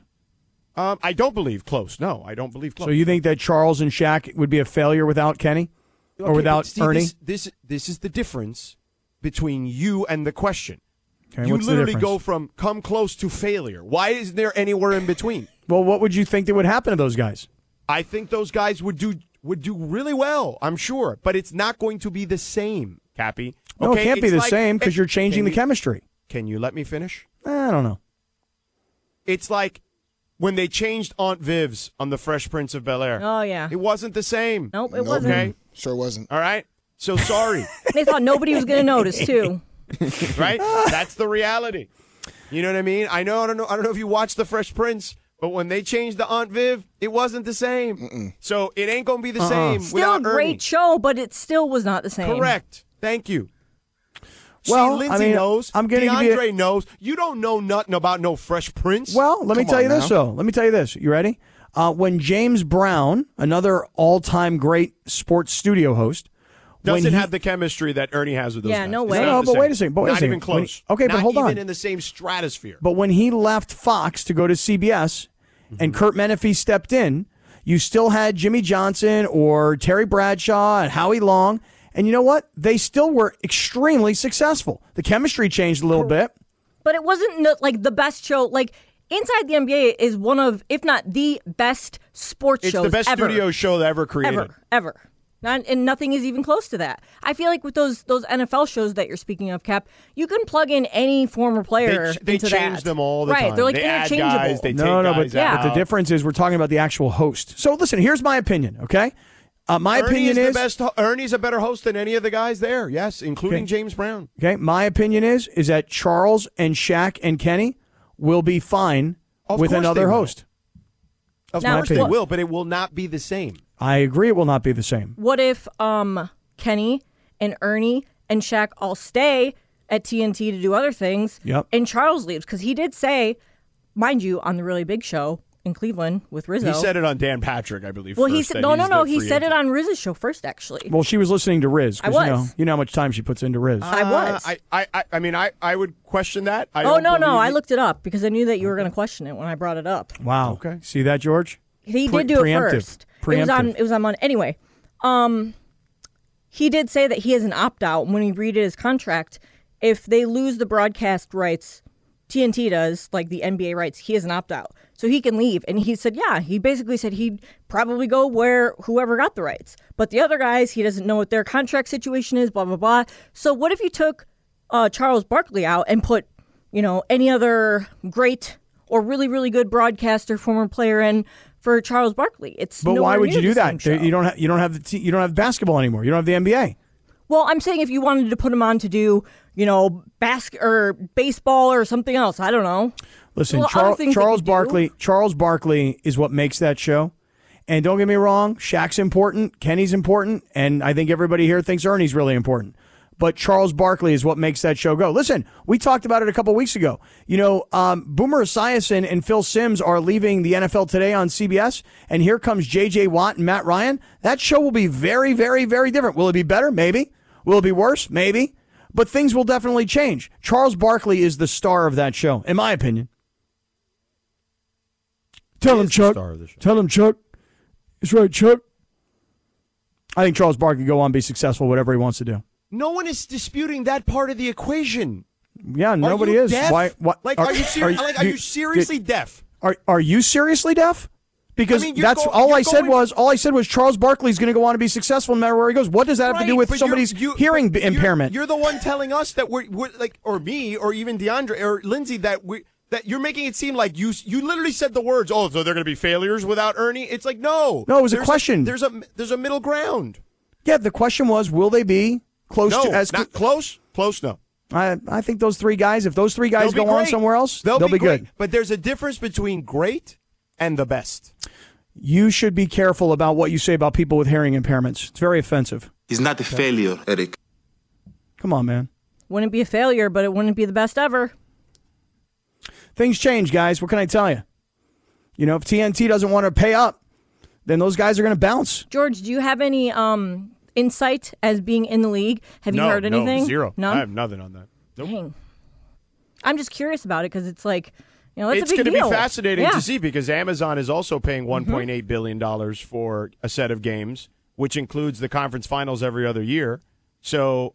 I don't believe close. No, I don't believe close. So you think that Charles and Shaq would be a failure without Kenny? Or without Ernie? This is the difference between you and the question. Okay, you what's the literally difference? go from come close to failure. Why isn't there anywhere in between? Well, what would you think that would happen to those guys? I think those guys would do really well, I'm sure. But it's not going to be the same, Cappy. No, Okay, it can't be it's the like- same because you're changing the chemistry. Can you let me finish? I don't know. It's like when they changed Aunt Viv's on The Fresh Prince of Bel-Air. Oh, yeah. It wasn't the same. Nope, it wasn't. Okay? Sure wasn't. All right? So sorry. They thought nobody was going to notice, too. Right? That's the reality. You know what I mean? I don't know if you watched The Fresh Prince, but when they changed the Aunt Viv, it wasn't the same. So it ain't going to be the same Still a without great Ernie. show, but it still was not the same. Correct. Thank you. Well, See, Lindsay knows. I'm going to give you DeAndre knows. You don't know nothing about no Fresh Prince. Well, let me Come tell on you this, now. though. Let me tell you this. You ready? When James Brown, another all-time great sports studio host, Doesn't have the chemistry that Ernie has with those guys. no It's way. not No, the but same. wait a second. Not even close. Okay, but Not hold on. even in the same stratosphere. But when he left Fox to go to CBS and Kurt Menefee stepped in, you still had Jimmy Johnson or Terry Bradshaw and Howie Long. And you know what? They still were extremely successful. The chemistry changed a little bit. But it wasn't like the best show. Like Inside the NBA is one of, if not the best sports It's shows the best ever. studio show ever created. Ever. And nothing is even close to that. I feel like with those NFL shows that you're speaking of, Cap, you can plug in any former player They into change that. them all the right, time. they're like They add interchangeable. guys, they take No, guys but, out. but the difference is we're talking about the actual host. So listen, here's my opinion, okay? My Ernie opinion is is the best. Ernie's a better host than any of the guys there. Yes, including Okay. James Brown. Okay, my opinion is that Charles and Shaq and Kenny will be fine Of with course another they will. host. Of Now, course they opinion. will, but it will not be the same. I agree it will not be the same. What if Kenny and Ernie and Shaq all stay at TNT to do other things, Yep. and Charles leaves? Because he did say, mind you, on the Really Big Show in Cleveland with Rizzo. He said it on Dan Patrick, I believe. Well, he first, said that no. he's the He free said it agent. on Riz's show first, actually. Well, she was listening to Riz. 'cause I was. You know how much time she puts into Riz. I was. I mean, I would question that. I Oh don't no, believe I it. looked it up because I knew that you were going to question it when I brought it up. Wow. Okay. See that, George? He did do it Preemptive. first. Preemptive. It was on Monday. Anyway, he did say that he has an opt-out when he redid his contract. If they lose the broadcast rights, TNT does, like the NBA rights, he has an opt-out. So he can leave. And he said, yeah, he basically said he'd probably go where whoever got the rights. But the other guys, he doesn't know what their contract situation is, blah, blah, blah. So what if you took Charles Barkley out and put, any other great or really, really good broadcaster, former player in for Charles Barkley? But why would you do that? You don't have basketball anymore. You don't have the NBA. Well, I'm saying if you wanted to put him on to do, baseball or something else, I don't know. Listen, Charles Barkley is what makes that show. And don't get me wrong, Shaq's important, Kenny's important, and I think everybody here thinks Ernie's really important. But Charles Barkley is what makes that show go. Listen, we talked about it a couple weeks ago. Boomer Esiason and Phil Simms are leaving the NFL Today on CBS, and here comes J.J. Watt and Matt Ryan. That show will be very, very, very different. Will it be better? Maybe. Will it be worse? Maybe. But things will definitely change. Charles Barkley is the star of that show, in my opinion. Tell him, Chuck. Tell him, Chuck. It's right, Chuck. I think Charles Barkley can go on and be successful, whatever he wants to do. No one is disputing that part of the equation. Yeah, nobody is. Deaf? Why? Are you seriously deaf? Are you seriously deaf? Because all I said was Charles Barkley's going to go on to be successful no matter where he goes. What does that have to do with somebody's hearing impairment? You're the one telling us that we're like, or me, or even DeAndre or Lindsay, that you're making it seem like you literally said the words. Oh, so they're going to be failures without Ernie? It's like no. No, it was a question. There's a middle ground. Yeah, the question was, will they be close to as not close? Close, no. I think those three guys, if those three guys go on somewhere else, they'll be good. But there's a difference between great and the best. You should be careful about what you say about people with hearing impairments. It's very offensive. He's not a failure, Eric. Come on, man. Wouldn't be a failure, but it wouldn't be the best ever. Things change, guys. What can I tell you? If TNT doesn't want to pay up, then those guys are going to bounce. George, do you have any insight as being in the league? Have you heard anything? No, zero. None? I have nothing on that. Nope. Dang. I'm just curious about it because it's like, that's it's a big deal. It's going to be fascinating to see because Amazon is also paying $1.8 billion for a set of games, which includes the conference finals every other year. So,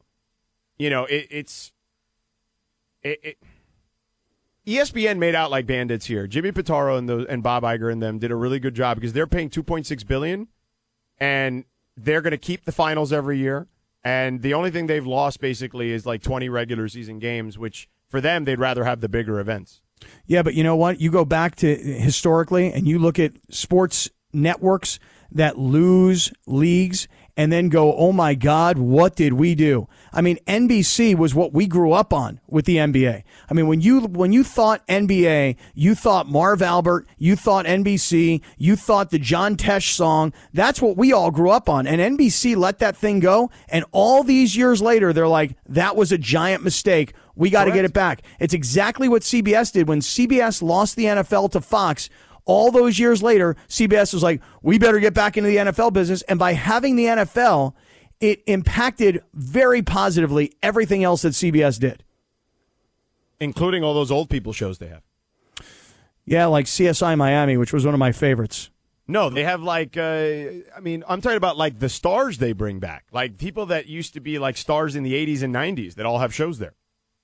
ESPN made out like bandits here. Jimmy Pitaro and Bob Iger and them did a really good job because they're paying $2.6 billion, and they're going to keep the finals every year. And the only thing they've lost basically is like 20 regular season games, which for them they'd rather have the bigger events. Yeah, but you know what? You go back to historically and you look at sports networks that lose leagues and then go, oh my God, what did we do? I mean, NBC was what we grew up on with the NBA. I mean, when you thought NBA, you thought Marv Albert, you thought NBC, you thought the John Tesh song. That's what we all grew up on. And NBC let that thing go. And all these years later, they're like, that was a giant mistake. We got to get it back. It's exactly what CBS did when CBS lost the NFL to Fox. All those years later, CBS was like, we better get back into the NFL business. And by having the NFL, it impacted very positively everything else that CBS did. Including all those old people shows they have. Yeah, like CSI Miami, which was one of my favorites. No, they have like, I'm talking about like the stars they bring back. Like people that used to be like stars in the 80s and 90s that all have shows there.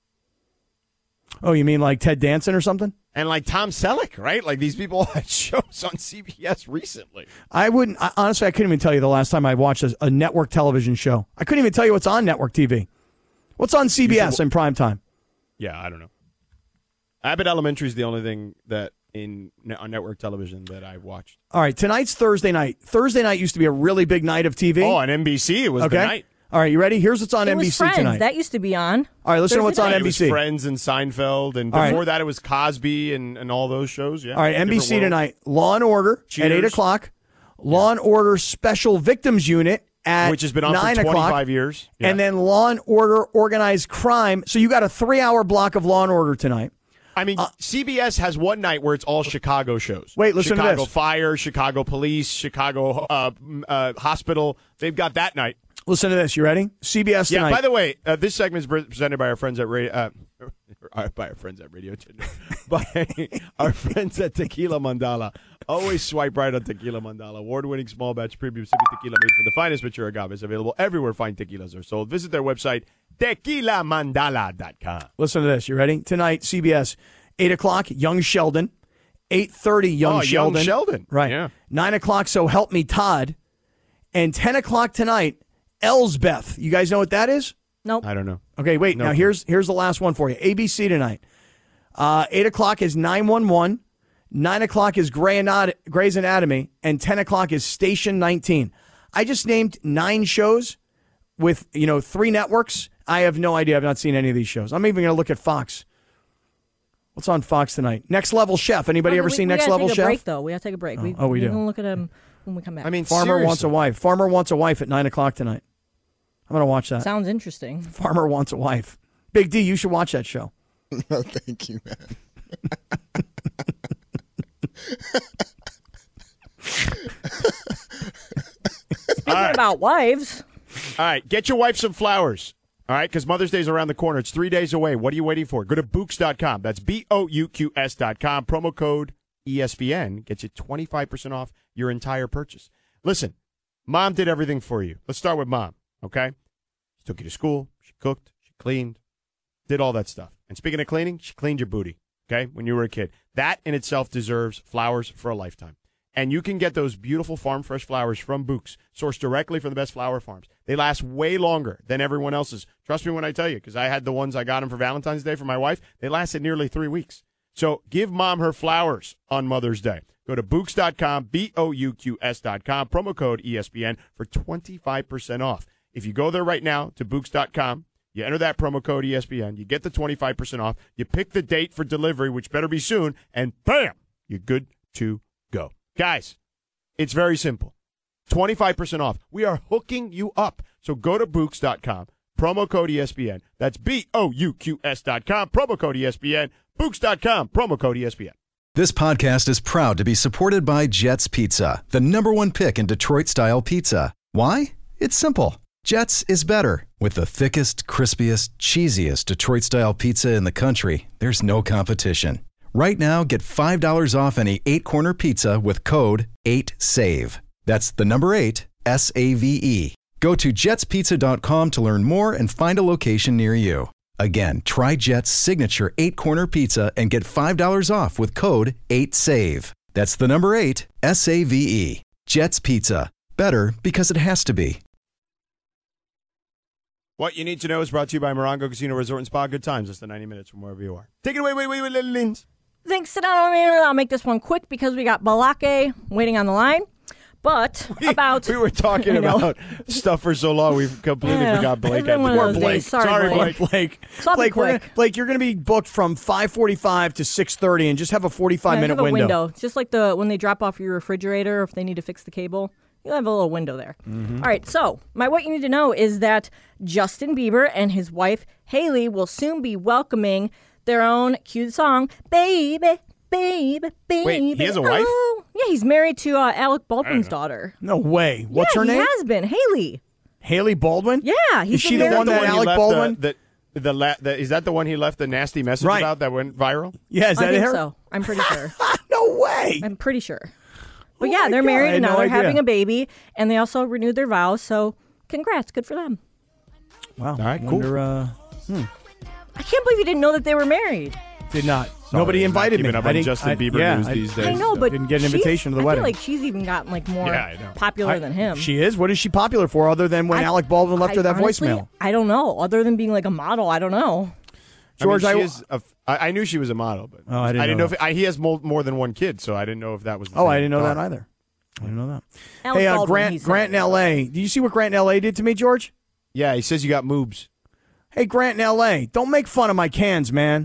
Oh, you mean like Ted Danson or something? And like Tom Selleck, right? Like these people had shows on CBS recently. Honestly, I couldn't even tell you the last time I watched a network television show. I couldn't even tell you what's on network TV. What's on CBS in prime time? Yeah, I don't know. Abbott Elementary is the only thing that on network television that I watched. All right, tonight's Thursday night. Thursday night used to be a really big night of TV. Oh, on NBC it was the night. All right, you ready? Here's what's on NBC Friends. tonight. That used to be on. All right, listen to what's on NBC. It was Friends and Seinfeld, and before that it was Cosby and all those shows. Yeah. All right, NBC tonight. Law and Order at 8 o'clock. Law and Order Special Victims Unit at 9 o'clock. Which has been on for 25 years. Yeah. And then Law and Order Organized Crime. So you got a 3-hour block of Law and Order tonight. I mean, CBS has one night where it's all Chicago shows. Wait, listen to this. Chicago Fire, Chicago Police, Chicago Hospital. They've got that night. Listen to this. You ready? CBS tonight. Yeah, by the way, this segment is presented by our friends at Radio by our friends at Radio Tinder. By our friends at Tequila Mandala. Always swipe right on Tequila Mandala. Award-winning small batch premium sippy tequila made from the finest mature agaves. Available everywhere fine tequilas are sold. Visit their website, tequilamandala.com. Listen to this. You ready? Tonight, CBS, 8 o'clock, Young Sheldon. 8:30, Young Sheldon. Young Sheldon. Right. Yeah. 9 o'clock, So Help Me Todd. And 10 o'clock tonight, Elsbeth. You guys know what that is? Nope. I don't know. Okay, wait. No Now, clue. here's the last one for you. ABC tonight. 8 o'clock is 911. 9 o'clock is Grey's Anatomy. And 10 o'clock is Station 19. I just named 9 shows with, 3 networks. I have no idea. I've not seen any of these shows. I'm even going to look at Fox. What's on Fox tonight? Next Level Chef. Anybody ever seen Next Level Chef? We got to take a break, though. We got to take a break. We We're do. going to look at him when we come back. I mean, Farmer Wants a Wife. Farmer Wants a Wife at 9 o'clock tonight. I'm going to watch that. Sounds interesting. Farmer Wants a Wife. Big D, you should watch that show. No, thank you, man. Speaking about wives. All right, get your wife some flowers. All right, because Mother's Day is around the corner. It's 3 days away. What are you waiting for? Go to Books.com. That's BOUQS.com. Promo code ESPN gets you 25% off your entire purchase. Listen, Mom did everything for you. Let's start with Mom, okay? She took you to school. She cooked. She cleaned. Did all that stuff. And speaking of cleaning, she cleaned your booty, okay, when you were a kid. That in itself deserves flowers for a lifetime. And you can get those beautiful farm fresh flowers from Books, sourced directly from the best flower farms. They last way longer than everyone else's. Trust me when I tell you, because I had the ones I got them for Valentine's Day for my wife. They lasted nearly 3 weeks. So give Mom her flowers on Mother's Day. Go to Books.com, BOUQS.com, promo code ESPN for 25% off. If you go there right now to Books.com, you enter that promo code ESPN, you get the 25% off, you pick the date for delivery, which better be soon, and bam, you're good to go. Guys, it's very simple. 25% off. We are hooking you up. So go to Books.com, promo code ESPN. That's BOUQS.com, promo code ESPN. Books.com, promo code ESPN. This podcast is proud to be supported by Jets Pizza, the #1 pick in Detroit-style pizza. Why? It's simple. Jets is better. With the thickest, crispiest, cheesiest Detroit-style pizza in the country, there's no competition. Right now, get $5 off any 8-corner pizza with code 8SAVE. That's the number 8, SAVE. Go to jetspizza.com to learn more and find a location near you. Again, try Jet's signature 8-corner pizza and get $5 off with code 8SAVE. That's the number 8, SAVE. Jet's Pizza. Better because it has to be. What you need to know is brought to you by Morongo Casino Resort and Spa. Good times, less than 90 minutes from wherever you are. Take it away, little Lins. Thanks, sit down. I'll make this one quick because we got Balake waiting on the line. But we were talking about stuff for so long, we've completely forgot Blake. It's been one of those days. Sorry, Blake. Blake, you're going to be booked from 5:45 to 6:30, and just have a 45-minute window. Just like when they drop off your refrigerator, if they need to fix the cable, you'll have a little window there. Mm-hmm. All right, so what you need to know is that Justin Bieber and his wife Hailey will soon be welcoming their own cute song, Baby, Baby, Baby. Wait, he has a wife? Oh, yeah, he's married to Alec Baldwin's daughter. No way. What's her name? He has been. Hailey. Haley Baldwin? Yeah. Is she the one that Alec Baldwin? Is that the one he left the nasty message about that went viral? Yeah, is that I think her? so. I'm pretty sure. No way. I'm pretty sure. But yeah, they're married and now they're having a baby, and they also renewed their vows. So, congrats, good for them. Wow. All right, cool. I can't believe you didn't know that they were married. Did not. Nobody invited me. Up on Justin Bieber news these days. I know, but didn't get an invitation to the wedding. I feel like she's even gotten more popular than him. She is. What is she popular for, other than when Alec Baldwin left her that honestly, voicemail? I don't know. Other than being like a model, I don't know. George, I knew she was a model, but I didn't know if he has more than one kid, so I didn't know if that was. I didn't know that either. I didn't know that. Alec Hey, Baldwin, Grant in L.A. Did you see what Grant in L.A. did to me, George? Yeah, he says you got moobs. Hey, Grant in L.A., don't make fun of my cans, man.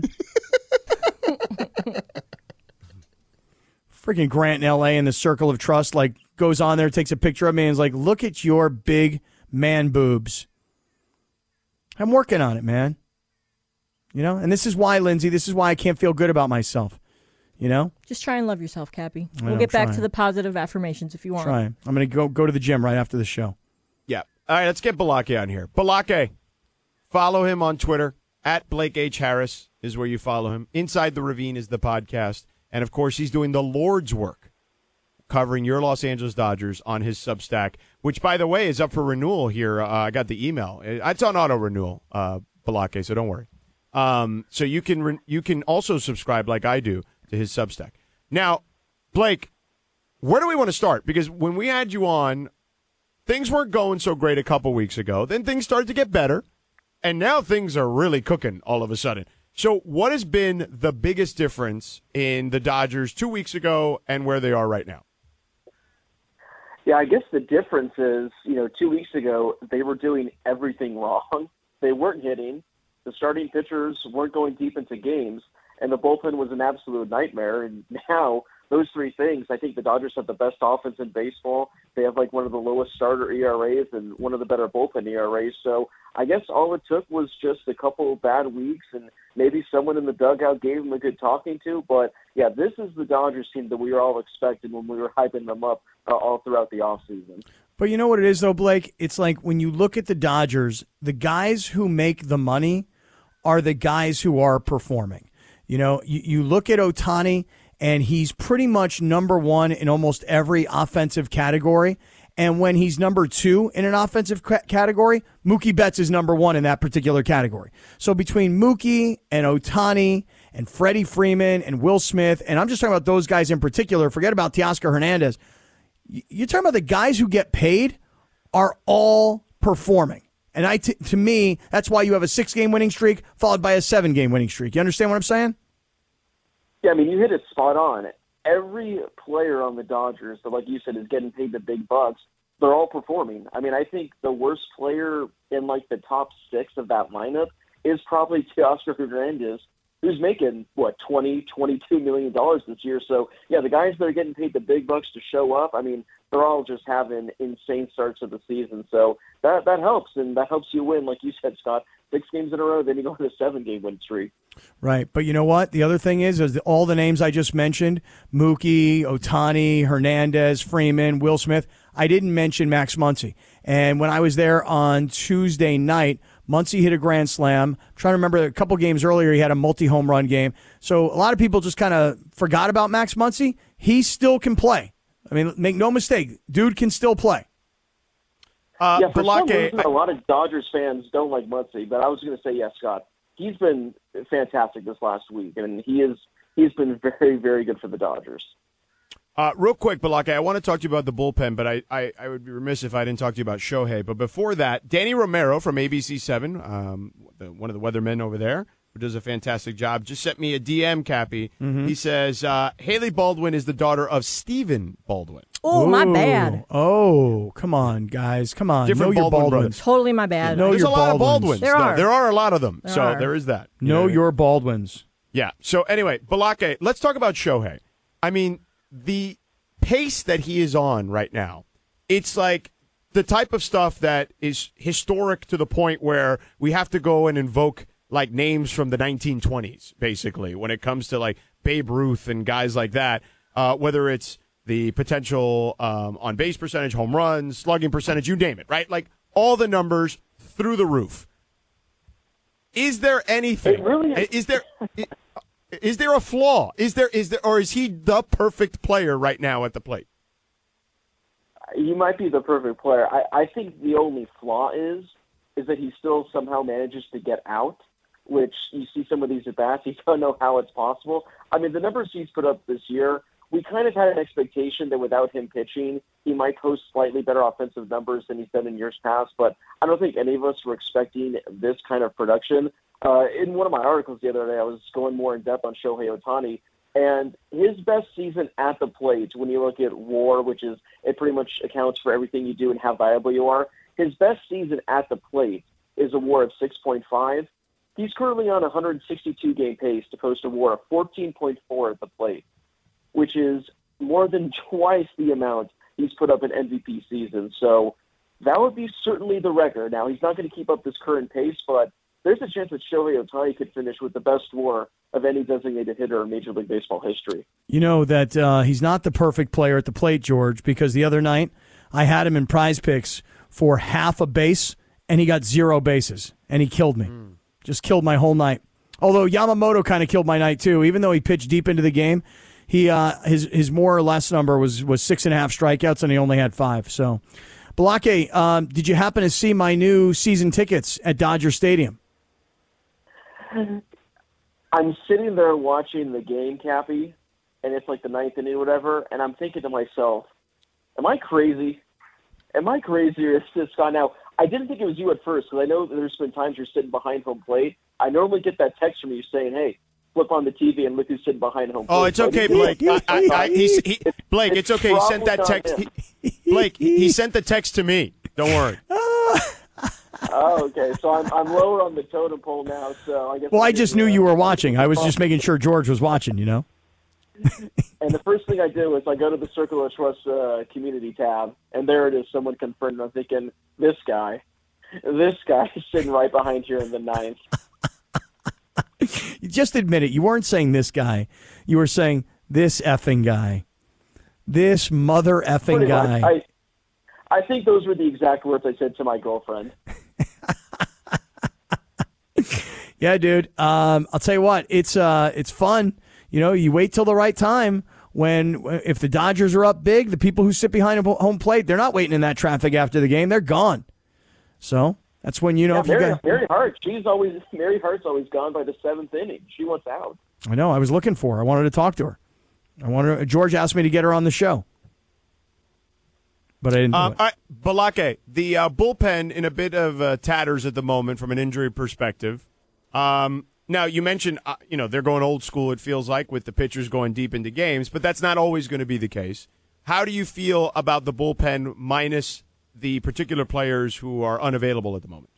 Freaking Grant in L.A. in the Circle of Trust, goes on there, takes a picture of me, and is like, look at your big man boobs. I'm working on it, man. And this is why, Lindsay, I can't feel good about myself. Just try and love yourself, Cappy. We'll get back to the positive affirmations if you want. Trying. I'm going to go to the gym right after the show. Yeah. All right, let's get Balake on here. Balake, follow him on Twitter. At Blake H. Harris is where you follow him. Inside the Ravine is the podcast. And, of course, he's doing the Lord's work covering your Los Angeles Dodgers on his Substack, which, by the way, is up for renewal here. I got the email. It's on auto renewal, Balake, so don't worry. So you can also subscribe like I do to his Substack. Now, Blake, where do we want to start? Because when we had you on, things weren't going so great a couple weeks ago. Then things started to get better, and now things are really cooking all of a sudden. So what has been the biggest difference in the Dodgers 2 weeks ago and where they are right now? Yeah, I guess the difference is, 2 weeks ago, they were doing everything wrong. They weren't hitting. The starting pitchers weren't going deep into games, and the bullpen was an absolute nightmare. And now, those three things, I think the Dodgers have the best offense in baseball. They have one of the lowest starter ERAs and one of the better bullpen ERAs. So I guess all it took was just a couple of bad weeks, and maybe someone in the dugout gave them a good talking to. But, yeah, this is the Dodgers team that we were all expecting when we were hyping them up all throughout the offseason. But you know what it is, though, Blake? It's like when you look at the Dodgers, the guys who make the money are the guys who are performing. You look at Ohtani, and he's pretty much number one in almost every offensive category. And when he's number two in an offensive category, Mookie Betts is number one in that particular category. So between Mookie and Ohtani and Freddie Freeman and Will Smith, and I'm just talking about those guys in particular, forget about Teoscar Hernandez, you're talking about the guys who get paid are all performing. And to me, that's why you have a 6-game winning streak followed by a 7-game winning streak. You understand what I'm saying? Yeah, I mean, you hit it spot on. Every player on the Dodgers that, like you said, is getting paid the big bucks, they're all performing. I mean, I think the worst player in, the top 6 of that lineup is probably Teoscar Hernandez, who's making, $20, $22 million this year. So, yeah, the guys that are getting paid the big bucks to show up, I mean, they're all just having insane starts of the season. So that helps, and that helps you win, like you said, Scott, 6 games in a row, then you go on a 7-game win streak. Right. But you know what? The other thing is all the names I just mentioned, Mookie, Ohtani, Hernandez, Freeman, Will Smith, I didn't mention Max Muncy. And when I was there on Tuesday night, Muncy hit a grand slam. I'm trying to remember a couple games earlier, he had a multi-home run game. So a lot of people just kind of forgot about Max Muncy. He still can play. I mean, make no mistake, dude can still play. Yeah, for some reason, a lot of Dodgers fans don't like Muncy, but I was going to say, yes, Scott. He's been fantastic this last week, and he's been very, very good for the Dodgers. Real quick, Balake, I want to talk to you about the bullpen, but I would be remiss if I didn't talk to you about Shohei. But before that, Danny Romero from ABC7, one of the weathermen over there, who does a fantastic job, just sent me a DM, Cappy. Mm-hmm. He says, Haley Baldwin is the daughter of Stephen Baldwin. Oh, my bad. Oh, come on, guys. Come on. Different know your Baldwin Baldwins. Totally my bad. Know There's your a lot of Baldwins. There are. There are a lot of them. There There is that. Know your Baldwins. Yeah. So anyway, Balake, let's talk about Shohei. I mean, the pace that he is on right now, it's like the type of stuff that is historic to the point where we have to go and invoke names from the 1920s, basically, when it comes to Babe Ruth and guys like that, whether it's the potential on base percentage, home runs, slugging percentage, you name it, right? All the numbers through the roof. Is there anything? It really is there a flaw? Is there or is he the perfect player right now at the plate? He might be the perfect player. I think the only flaw is that he still somehow manages to get out, which you see some of these at-bats, you don't know how it's possible. I mean, the numbers he's put up this year, we kind of had an expectation that without him pitching, he might post slightly better offensive numbers than he's done in years past, but I don't think any of us were expecting this kind of production. In one of my articles the other day, I was going more in depth on Shohei Ohtani, and his best season at the plate, when you look at WAR, which is it pretty much accounts for everything you do and how valuable you are, his best season at the plate is a WAR of 6.5. He's currently on a 162-game pace to post a WAR of 14.4 at the plate, which is more than twice the amount he's put up in MVP season. So that would be certainly the record. Now, he's not going to keep up this current pace, but there's a chance that Shohei Ohtani could finish with the best WAR of any designated hitter in Major League Baseball history. You know that he's not the perfect player at the plate, George, because the other night I had him in Prize Picks for half a base, and he got 0 bases, and he killed me. Just killed my whole night. Although Yamamoto kind of killed my night, too. Even though he pitched deep into the game, his more or less number was 6.5 strikeouts, and he only had 5. So, Balake, did you happen to see my new season tickets at Dodger Stadium? I'm sitting there watching the game, Cappy, and it's like the 9th inning or whatever, and I'm thinking to myself, am I crazy? Am I crazy or is this gone now? I didn't think it was you at first because I know there's been times you're sitting behind home plate. I normally get that text from you saying, hey, flip on the TV and look who's sitting behind home plate. Oh, it's okay, Blake. Blake, it's okay. He sent that text. Blake, he sent the text to me. Don't worry. Oh, okay. So I'm lower on the totem pole now. So I guess. Well, I just knew you were watching. I was just making sure George was watching. You know. And the first thing I do is I go to the Circle of Trust community tab, and there it is. Someone confirmed. I'm thinking, this guy is sitting right behind here in the 9th. You just admit it. You weren't saying this guy. You were saying this effing guy. This mother effing guy. I think those were the exact words I said to my girlfriend. Yeah, dude. I'll tell you what. It's fun. You know, you wait till the right time if the Dodgers are up big, the people who sit behind home plate, they're not waiting in that traffic after the game. They're gone. So that's when you know if you got Mary Hart. Mary Hart's always gone by the 7th inning. She wants out. I know. I was looking for her. I wanted to talk to her. George asked me to get her on the show, but I didn't do it. All right, Balake, the bullpen in a bit of tatters at the moment from an injury perspective. Now, you mentioned, they're going old school, it feels like, with the pitchers going deep into games, but that's not always going to be the case. How do you feel about the bullpen minus the particular players who are unavailable at the moment?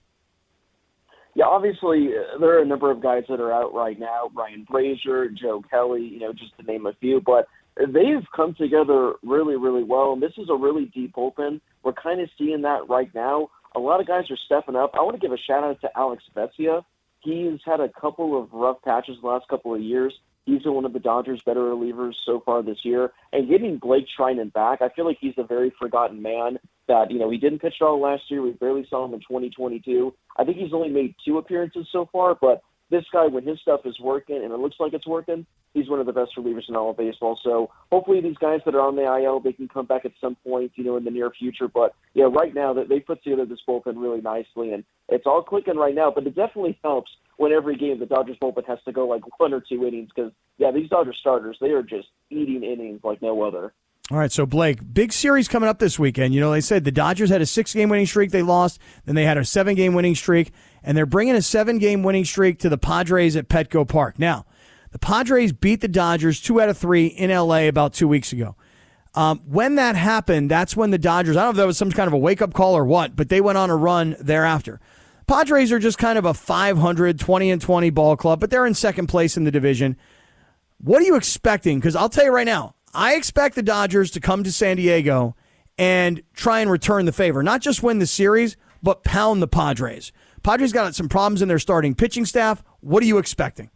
Yeah, obviously, there are a number of guys that are out right now. Ryan Brazier, Joe Kelly, just to name a few, but they've come together really, really well, and this is a really deep bullpen. We're kind of seeing that right now. A lot of guys are stepping up. I want to give a shout-out to Alex Vesia. He's had a couple of rough patches the last couple of years. He's been one of the Dodgers' better relievers so far this year. And getting Blake Treinen back, I feel like he's a very forgotten man that, he didn't pitch at all last year. We barely saw him in 2022. I think he's only made 2 appearances so far, but this guy, when his stuff is working, and it looks like it's working, he's one of the best relievers in all of baseball. So hopefully these guys that are on the IL, they can come back at some point, in the near future. But, right now they put together this bullpen really nicely, and it's all clicking right now. But it definitely helps when every game the Dodgers bullpen has to go like 1 or 2 innings because, these Dodgers starters, they are just eating innings like no other. All right, so Blake, big series coming up this weekend. They said the Dodgers had a 6-game winning streak they lost, then they had a 7-game winning streak, and they're bringing a 7-game winning streak to the Padres at Petco Park. Now, the Padres beat the Dodgers 2 out of 3 in L.A. about 2 weeks ago. When that happened, that's when the Dodgers, I don't know if that was some kind of a wake-up call or what, but they went on a run thereafter. Padres are just kind of a 500, 20-20 ball club, but they're in second place in the division. What are you expecting? Because I'll tell you right now, I expect the Dodgers to come to San Diego and try and return the favor. Not just win the series, but pound the Padres. Padres got some problems in their starting pitching staff. What are you expecting?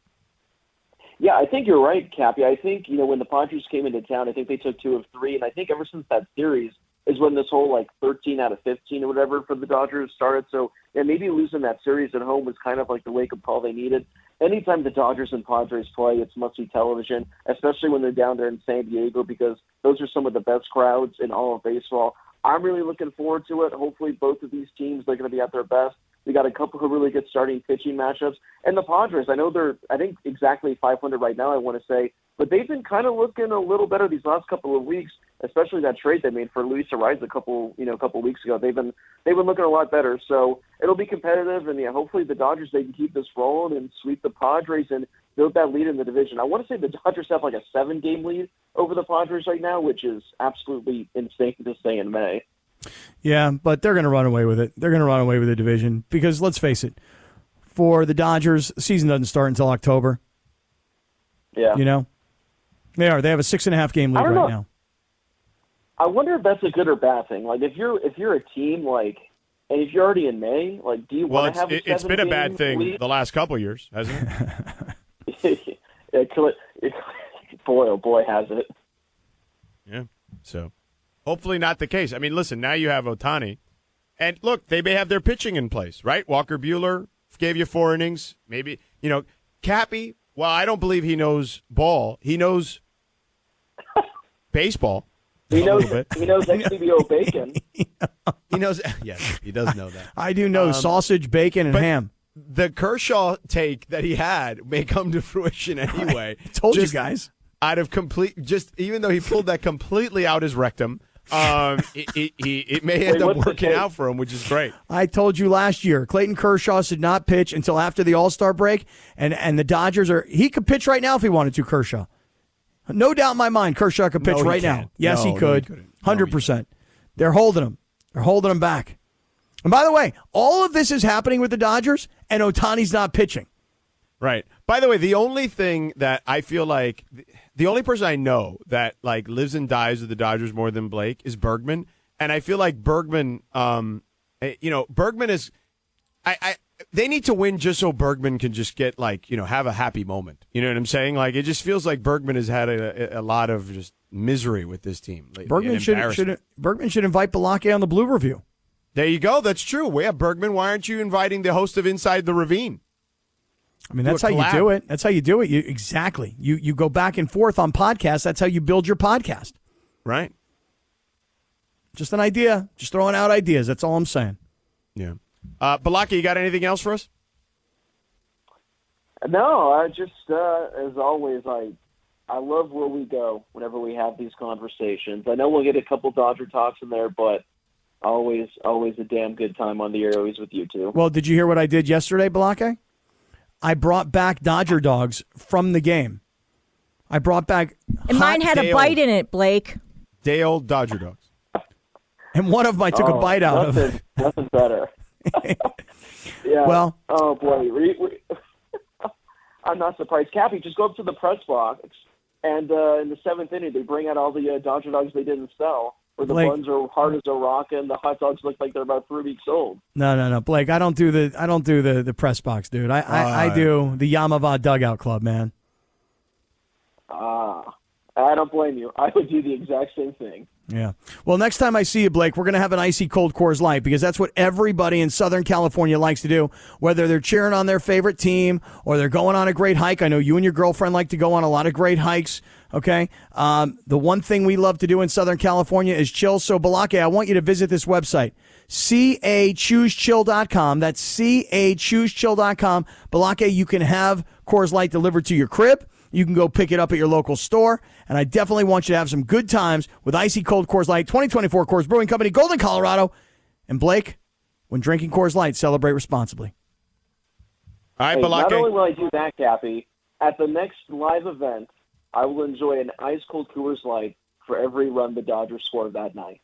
Yeah, I think you're right, Cappy. I think, when the Padres came into town, I think they took 2 of 3. And I think ever since that series is when this whole 13 out of 15 or whatever for the Dodgers started. So maybe losing that series at home was kind of like the wake-up call they needed. Anytime the Dodgers and Padres play, it's must-see television, especially when they're down there in San Diego because those are some of the best crowds in all of baseball. I'm really looking forward to it. Hopefully both of these teams, they're going to be at their best. We got a couple of really good starting pitching matchups. And the Padres, I know they're, exactly 500 right now, I want to say, but they've been kind of looking a little better these last couple of weeks, especially that trade they made for Luis Arraez a couple weeks ago. They've been looking a lot better. So it'll be competitive, and hopefully the Dodgers, they can keep this rolling and sweep the Padres and build that lead in the division. I want to say the Dodgers have like a 7-game lead over the Padres right now, which is absolutely insane to say in May. Yeah, but they're going to run away with it. They're going to run away with the division because, let's face it, for the Dodgers, the season doesn't start until October. Yeah. They are. They have a 6.5 game lead right now. I wonder if that's a good or bad thing. Like, if you're a team, and if you're already in May, do you want to have a 7-game it's been a bad thing lead? the last couple of years, hasn't it? Boy, oh boy, has it. Yeah, so hopefully not the case. I mean, listen, now you have Ohtani. And look, they may have their pitching in place, right? Walker Buehler gave you 4 innings. Maybe, Cappy, well, I don't believe he knows ball. He knows baseball. He knows XBBO bacon. He knows. Yes, he does know that. I do know sausage, bacon, and ham. The Kershaw take that he had may come to fruition anyway. Told you guys. Out of even though he pulled that completely out his rectum, it may end up working out for him, which is great. I told you last year, Clayton Kershaw should not pitch until after the All-Star break, and the Dodgers he could pitch right now if he wanted to, Kershaw. No doubt in my mind, Kershaw could pitch right now. Yes, he could. 100%. They're holding him. They're holding him back. And by the way, all of this is happening with the Dodgers, and Ohtani's not pitching. Right. By the way, the only thing that I feel like the only person I know that like lives and dies with the Dodgers more than Blake is Bergman, and I feel like Bergman, Bergman is, they need to win just so Bergman can just get have a happy moment. You know what I'm saying? Like it just feels like Bergman has had a lot of just misery with this team lately. Bergman should invite Balake on the Blue Review. There you go. That's true. Yeah, Bergman, why aren't you inviting the host of Inside the Ravine? I mean, that's how you do it. That's how you do it. Exactly. You go back and forth on podcasts. That's how you build your podcast. Right. Just an idea. Just throwing out ideas. That's all I'm saying. Yeah. Balake, you got anything else for us? No, I just, as always, I love where we go whenever we have these conversations. I know we'll get a couple Dodger talks in there, but always a damn good time on the air, always with you two. Well, did you hear what I did yesterday, Balake? I brought back Dodger dogs from the game. I brought back and mine had a bite in it, Blake. Day old Dodger dogs. And one of them I took a bite out of. Nothing better. Yeah. Well. Oh, boy. I'm not surprised. Cappy, just go up to the press box, and in the seventh inning, they bring out all the Dodger dogs they didn't sell. Where the buns are hard as a rock, and the hot dogs look like they're about 3 weeks old. No, Blake. I don't do the press box, dude. I do the Yamava Dugout Club, man. I don't blame you. I would do the exact same thing. Yeah. Well, next time I see you, Blake, we're going to have an icy cold Coors Light because that's what everybody in Southern California likes to do, whether they're cheering on their favorite team or they're going on a great hike. I know you and your girlfriend like to go on a lot of great hikes, okay? The one thing we love to do in Southern California is chill. So, Balake, I want you to visit this website, CAChooseChill.com. That's CAChooseChill.com. Balake, you can have Coors Light delivered to your crib. You can go pick it up at your local store. And I definitely want you to have some good times with icy cold Coors Light, 2024 Coors Brewing Company, Golden, Colorado. And Blake, when drinking Coors Light, celebrate responsibly. All right, Balake. Not only will I do that, Cappy, at the next live event, I will enjoy an ice cold Coors Light for every run the Dodgers score that night.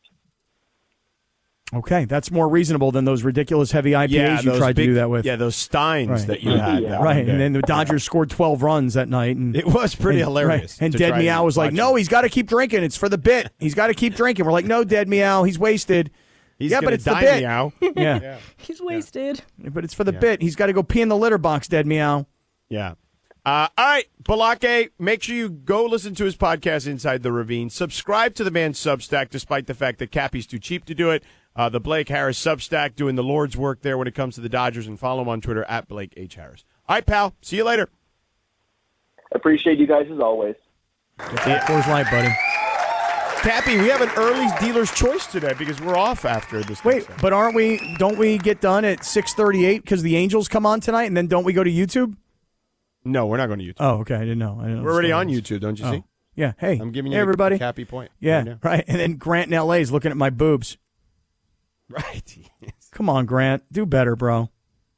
Okay, that's more reasonable than those ridiculous heavy IPAs you tried to do that with. Yeah, those Steins that you had. Right, and then the Dodgers scored 12 runs that night. And it was pretty hilarious. Right. And Dead Meow was like, no, he's got to keep drinking. It's for the bit. He's got to keep drinking. We're like, no, Dead Meow, he's wasted. But it's the bit. Meow. Yeah. He's wasted. But it's for the bit. He's got to go pee in the litter box, Dead Meow. Yeah. All right, Balake, make sure you go listen to his podcast, Inside the Ravine. Subscribe to the man's Substack, despite the fact that Cappy's too cheap to do it. The Blake Harris Substack, doing the Lord's work there when it comes to the Dodgers, and follow him on Twitter at Blake H. Harris. All right, pal. See you later. Appreciate you guys as always. Coors Light, buddy. Cappy, we have an early dealer's choice today because we're off after this. Wait, but don't we get done at 6:38 because the Angels come on tonight, and then don't we go to YouTube? No, we're not going to YouTube. Oh, okay. I didn't know. We're already on YouTube, don't you see? Yeah. Hey, I'm giving you everybody. the Cappy point. Yeah, right. And then Grant in L.A. is looking at my boobs. Right. Come on, Grant. Do better, bro.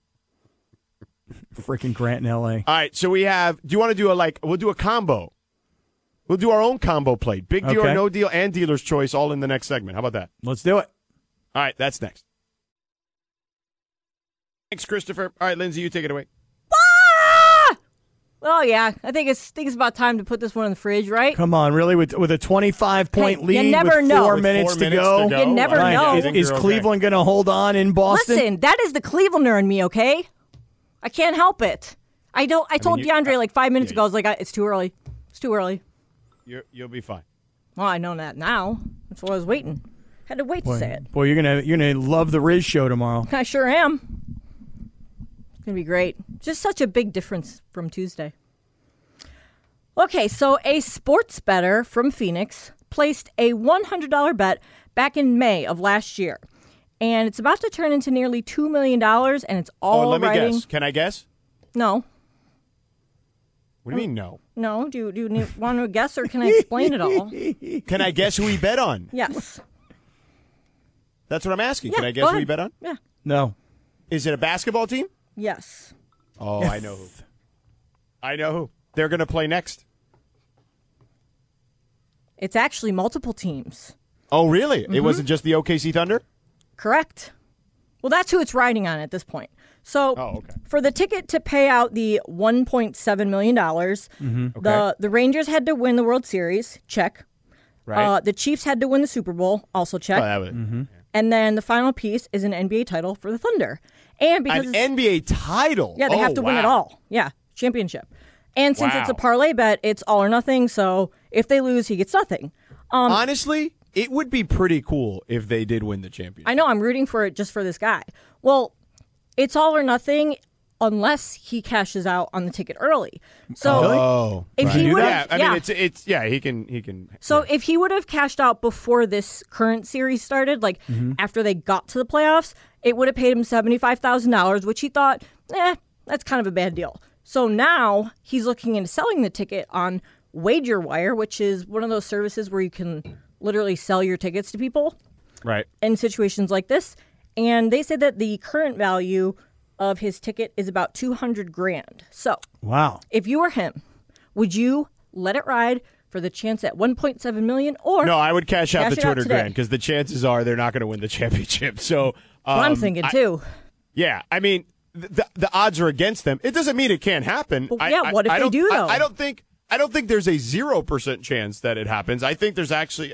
Freaking Grant in L.A. All right, so we have, do you want to do we'll do a combo. We'll do our own combo plate. Big deal or no deal and dealer's choice all in the next segment. How about that? Let's do it. All right, that's next. Thanks, Christopher. All right, Lindsay, you take it away. Oh, yeah. I think it's about time to put this one in the fridge, right? Come on, really? With a 25-point lead you never with know. 4 minutes to go? You never know. Is Cleveland going to hold on in Boston? Listen, that is the Clevelander in me, okay? I can't help it. I told DeAndre like 5 minutes ago, I was like, it's too early. It's too early. You'll be fine. Well, I know that now. That's why I was waiting. Had to wait to say it. Boy, you're gonna love the Riz show tomorrow. I sure am. It's going to be great. Just such a big difference from Tuesday. Okay, so a sports bettor from Phoenix placed a $100 bet back in May of last year. And it's about to turn into nearly $2 million, and it's all let me riding. guess. Can I guess? No. What do you mean, no? No. Do you want to guess, or can I explain it all? Can I guess who he bet on? Yes. That's what I'm asking. Yeah, Can I go guess who ahead. he bet on? Yeah. No. Is it a basketball team? Yes. Oh, I know who. I know who. They're going to play next. It's actually multiple teams. Oh, really? Mm-hmm. It wasn't just the OKC Thunder? Correct. Well, that's who it's riding on at this point. So okay. For the ticket to pay out the $1.7 million, the Rangers had to win the World Series, check. Right. The Chiefs had to win the Super Bowl, also check. Oh, that was, And then the final piece is an NBA title for the Thunder. And because an NBA title? Yeah, they have to win it all. Yeah, championship. And since it's a parlay bet, it's all or nothing. So if they lose, he gets nothing. Honestly, it would be pretty cool if they did win the championship. I know, I'm rooting for it just for this guy. Well, it's all or nothing unless he cashes out on the ticket early. So if he would have, I mean, it's he can. So if he would have cashed out before this current series started, like after they got to the playoffs, it would have paid him $75,000, which he thought, that's kind of a bad deal. So now he's looking into selling the ticket on WagerWire, which is one of those services where you can literally sell your tickets to people. Right. In situations like this. And they say that the current value of his ticket is about $200,000. So, wow. If you were him, would you let it ride for the chance at $1.7 million, or no? I would cash out the $200,000 because the chances are they're not going to win the championship. So I'm thinking too. Yeah, I mean the odds are against them. It doesn't mean it can't happen. But what if they do though? I don't think there's a 0% chance that it happens. I think there's actually,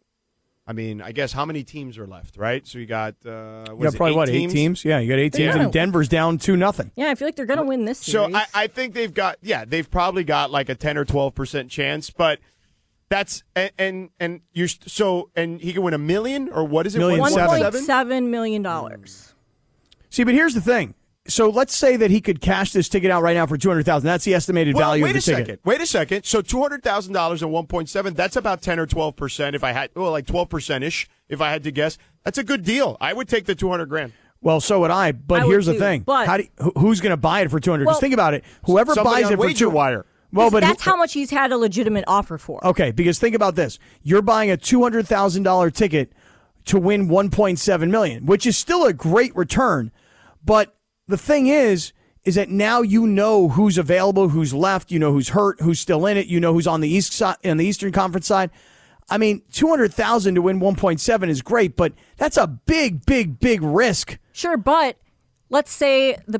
I mean, I guess how many teams are left, right? So you got probably 8 teams? Yeah, you got 8 teams, and Denver's down 2-0. Yeah, I feel like they're going to win this series. So I think they've probably got like a 10 or 12% chance, but that's and he can win $1 million, or what is it? $1.7 million. See, but here's the thing. So let's say that he could cash this ticket out right now for $200,000. That's the estimated value of the ticket. Wait a second. So $200,000 and 1.7. That's about 10 or 12%. If I had, like 12%ish, if I had to guess, that's a good deal. I would take the $200,000. Well, so would I. But here's the thing: who's going to buy it for $200,000? Because think about it. Whoever buys it for WagerWire. Well, but that's how much he's had a legitimate offer for. Okay, because think about this: you're buying a $200,000 ticket to win $1.7 million, which is still a great return, but the thing is that now you know who's available, who's left, you know who's hurt, who's still in it, you know who's on the east side, on the Eastern Conference side. I mean, $200,000 to win 1.7 is great, but that's a big, big, big risk. Sure, but let's say the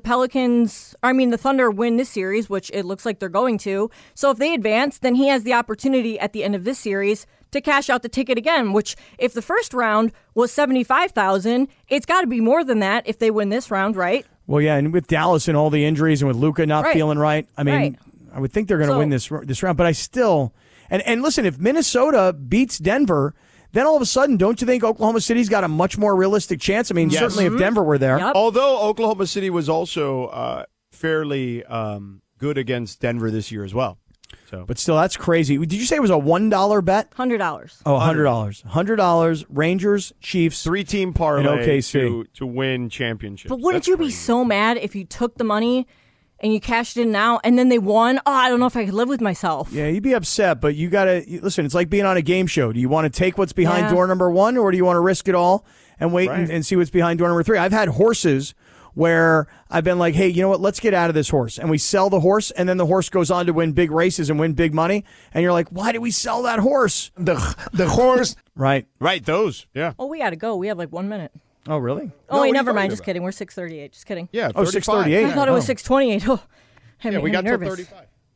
Thunder win this series, which it looks like they're going to. So if they advance, then he has the opportunity at the end of this series to cash out the ticket again, which if the first round was $75,000, it's got to be more than that if they win this round, right? Well, yeah, and with Dallas and all the injuries and with Luka not feeling right, I mean, I would think they're going to win this round. But I still, and listen, if Minnesota beats Denver, then all of a sudden, don't you think Oklahoma City's got a much more realistic chance? I mean, certainly if Denver were there. Yep. Although Oklahoma City was also fairly good against Denver this year as well. So, but still, that's crazy. Did you say it was a $1 bet? $100. Oh, $100. $100. Rangers, Chiefs, 3-team parlay and OKC to win championships. But wouldn't you be so mad if you took the money and you cashed it in now and then they won? Oh, I don't know if I could live with myself. Yeah, you'd be upset, but you got to listen. It's like being on a game show. Do you want to take what's behind door number 1, or do you want to risk it all and wait and see what's behind door number 3? I've had horses where I've been like, hey, you know what? Let's get out of this horse. And we sell the horse, and then the horse goes on to win big races and win big money. And you're like, why did we sell that horse? The horse. Right. Right, those. Yeah. Oh, we got to go. We have like 1 minute. Oh, really? Oh, wait, never mind. Just kidding. We're 6:38. Just kidding. Yeah, 6:38. I thought it was 6:28. Oh, we got nervous. till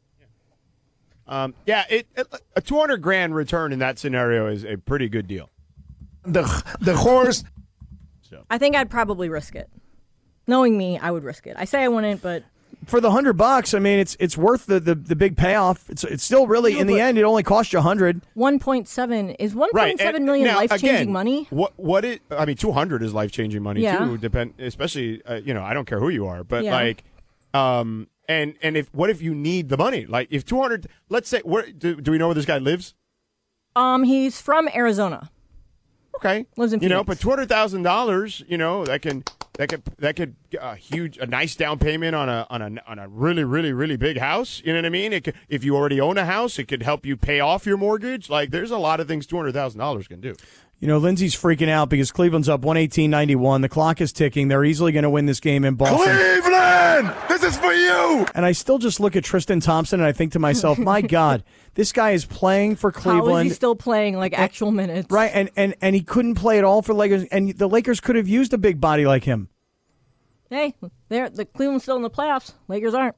35. A $200,000 return in that scenario is a pretty good deal. The horse. I think I'd probably risk it. Knowing me, I would risk it. I say I wouldn't, but for the $100, I mean, it's worth the big payoff. It's still really in the end, it only cost you $100. 1.7 is 1.7 million life-changing money. What it? I mean, 200 is life-changing money too. Especially I don't care who you are, but and if what if you need the money? Like if 200, let's say, where do we know where this guy lives? He's from Arizona. Okay. Lives in Phoenix. But $200,000, that could a nice down payment on a really, really, really big house. You know what I mean? If you already own a house, it could help you pay off your mortgage. Like, there's a lot of things $200,000 can do. Lindsey's freaking out because Cleveland's up 118-91. The clock is ticking. They're easily going to win this game in Boston. Cleveland, this is for you. And I still just look at Tristan Thompson and I think to myself, my God, this guy is playing for Cleveland. How is he still playing actual minutes? Right, and he couldn't play at all for Lakers. And the Lakers could have used a big body like him. Hey, the Cleveland's still in the playoffs. Lakers aren't.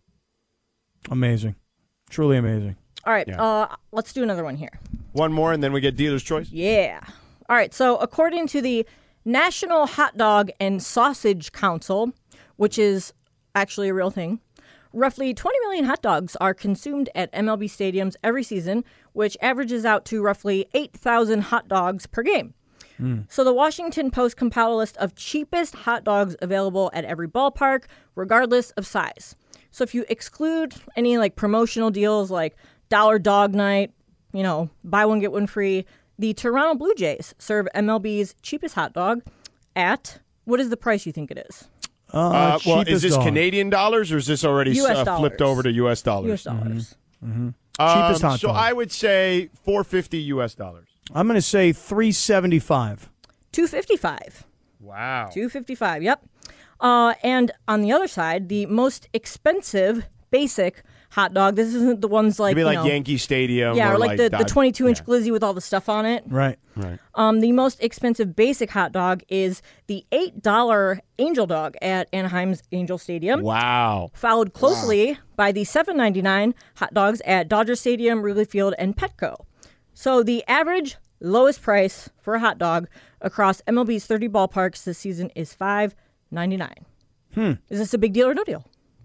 Amazing. Truly amazing. All right, let's do another one here. One more, and then we get dealer's choice? Yeah. All right, so according to the National Hot Dog and Sausage Council, which is actually a real thing, roughly 20 million hot dogs are consumed at MLB stadiums every season, which averages out to roughly 8,000 hot dogs per game. So the Washington Post compiled a list of cheapest hot dogs available at every ballpark, regardless of size. So if you exclude any promotional deals like Dollar Dog Night, buy one, get one free, the Toronto Blue Jays serve MLB's cheapest hot dog at, what is the price you think it is? Is this Canadian dollars or is this already flipped over to U.S. dollars? U.S. dollars. Mm-hmm. Cheapest hot dog. So I would say $4.50 U.S. dollars. I'm going to say $3.75. $2.55. Wow. $2.55, yep. And on the other side, the most expensive basic hot dog, this isn't the ones Maybe Yankee Stadium. Yeah, or the 22-inch yeah. glizzy with all the stuff on it. Right. The most expensive basic hot dog is the $8 Angel Dog at Anaheim's Angel Stadium. Wow. Followed closely by the $7.99 hot dogs at Dodger Stadium, Wrigley Field, and Petco. So the average lowest price for a hot dog across MLB's 30 ballparks this season is $5.99. Is this a big deal or no deal?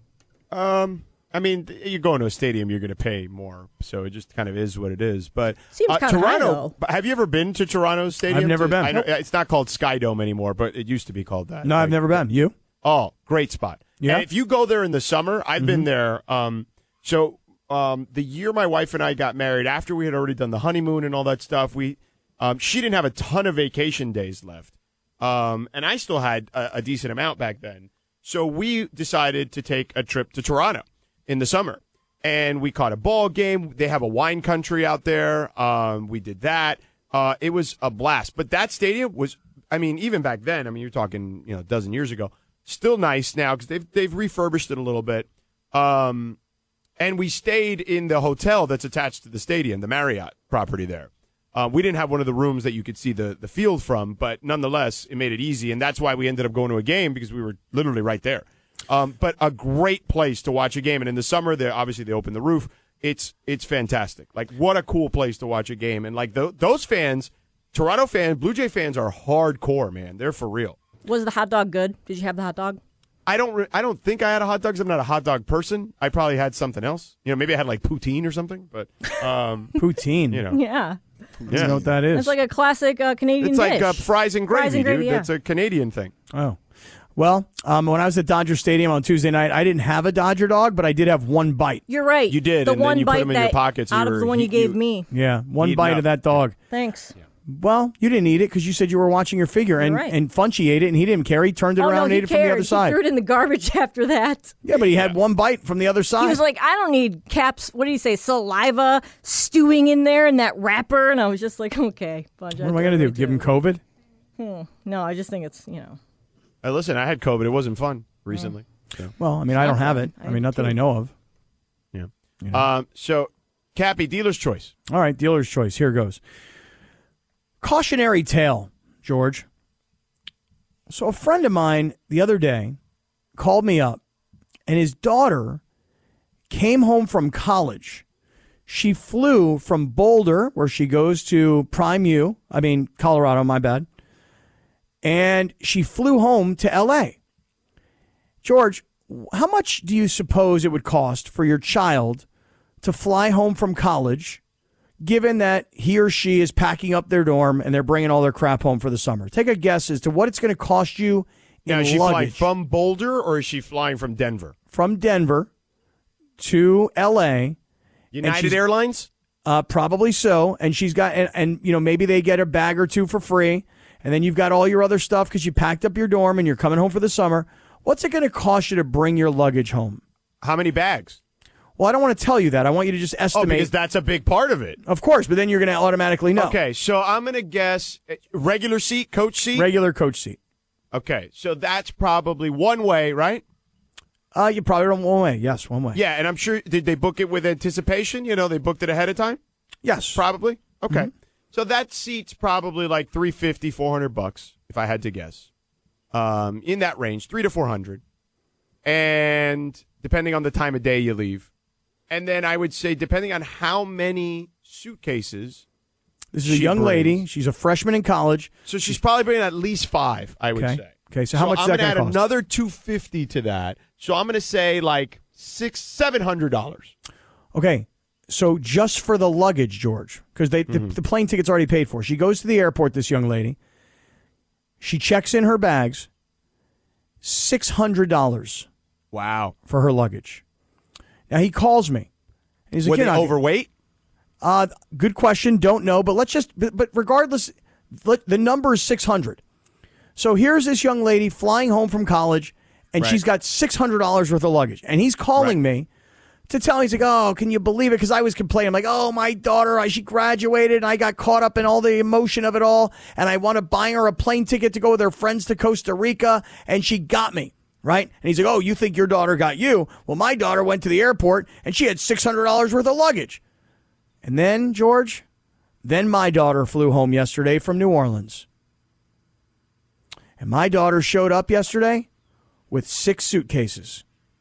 I mean, you're going to a stadium, you're going to pay more, so it just kind of is what it is. But seems kind of high, Toronto, have you ever been to Toronto Stadium? I've never been. I know, it's not called Skydome anymore, but it used to be called that. No, I've never been. You? Oh, great spot. Yeah. And if you go there in the summer, I've been there. The year my wife and I got married, after we had already done the honeymoon and all that stuff, she didn't have a ton of vacation days left, and I still had a decent amount back then. So we decided to take a trip to Toronto in the summer, and we caught a ball game. They have a wine country out there. We did that. It was a blast. But that stadium was, even back then, you're talking, a dozen years ago, still nice now because they've refurbished it a little bit. And we stayed in the hotel that's attached to the stadium, the Marriott property there. We didn't have one of the rooms that you could see the field from, but nonetheless, it made it easy, and that's why we ended up going to a game because we were literally right there. But a great place to watch a game, and in the summer, they open the roof. It's fantastic. What a cool place to watch a game, and those fans, Toronto fans, Blue Jay fans are hardcore, man. They're for real. Was the hot dog good? Did you have the hot dog? I don't think I had a hot dog because I'm not a hot dog person. I probably had something else. Maybe I had poutine or something. But poutine, Yeah. You know what that is? It's like a classic Canadian dish. It's like fries and gravy, dude. Yeah. That's a Canadian thing. Oh. Well, when I was at Dodger Stadium on Tuesday night, I didn't have a Dodger dog, but I did have one bite. You're right. You did, the and one then you bite put them in your pockets. Out of the one you gave me. Yeah, one bite of that dog. Thanks. Yeah. Well, you didn't eat it because you said you were watching your figure, and Funchy ate it, and he didn't care. He turned it around and ate it from the other side. He threw it in the garbage after that. Yeah, but he had one bite from the other side. He was like, I don't need Cap's, what did he say, saliva stewing in there in that wrapper. And I was just like, okay. What am I going to do, give him COVID? No, I just think it's, Listen, I had COVID. It wasn't fun recently. So. Well, I don't have it. Not that I know of. Yeah. So, Cappy, dealer's choice. All right, dealer's choice. Here goes. Cautionary tale, George. So a friend of mine the other day called me up, and his daughter came home from college. She flew from Boulder, where she goes to Colorado, my bad. And she flew home to L.A. George, how much do you suppose it would cost for your child to fly home from college, given that he or she is packing up their dorm and they're bringing all their crap home for the summer? Take a guess as to what it's going to cost you in is she flying luggage. from Boulder or is she flying from Denver? From Denver to L.A. United Airlines? Probably so. And she's got, and maybe they get a bag or two for free. And then you've got all your other stuff because you packed up your dorm and you're coming home for the summer. What's it going to cost you to bring your luggage home? How many bags? Well, I don't want to tell you that. I want you to just estimate. Oh, because that's a big part of it. Of course, but then you're going to automatically know. Okay, so I'm going to guess regular seat, coach seat? Regular coach seat. Okay, so that's probably one way, right? You probably don't one way. Yes, one way. Yeah, and I'm sure, did they book it with anticipation? They booked it ahead of time? Yes. Probably? Okay. Mm-hmm. So that seat's probably like $350, $400, if I had to guess. In that range, $300 to $400. And depending on the time of day you leave. And then I would say, depending on how many suitcases. This is a young lady. She's a freshman in college. So she's probably bringing at least 5, I would say. Okay, so how much is that going to cost? I'm going to add another $250 to that. So I'm going to say like $700. Okay, so just for the luggage, George, because the plane ticket's already paid for. She goes to the airport, this young lady. She checks in her bags, $600. Wow. For her luggage. Now, he calls me. He's like, were they overweight? Good question. Don't know. But but regardless, the number is 600. So here's this young lady flying home from college, and she's got $600 worth of luggage. And he's calling me to tell me, he's like, oh, can you believe it? Because I was complaining. I'm like, oh, my daughter, she graduated, and I got caught up in all the emotion of it all, and I want to buy her a plane ticket to go with her friends to Costa Rica, and she got me. Right? And he's like, oh, you think your daughter got you? Well, my daughter went to the airport, and she had $600 worth of luggage. And then, George, my daughter flew home yesterday from New Orleans. And my daughter showed up yesterday with 6 suitcases.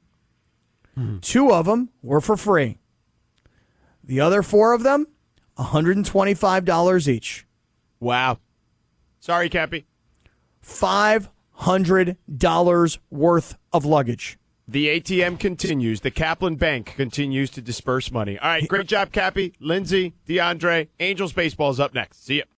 2 of them were for free. The other 4 of them, $125 each. Wow. Sorry, Cappy. $500 worth of luggage. The ATM continues. The Kaplan Bank continues to disperse money. All right, great job, Cappy. Lindsay, DeAndre, Angels baseball is up next. See ya.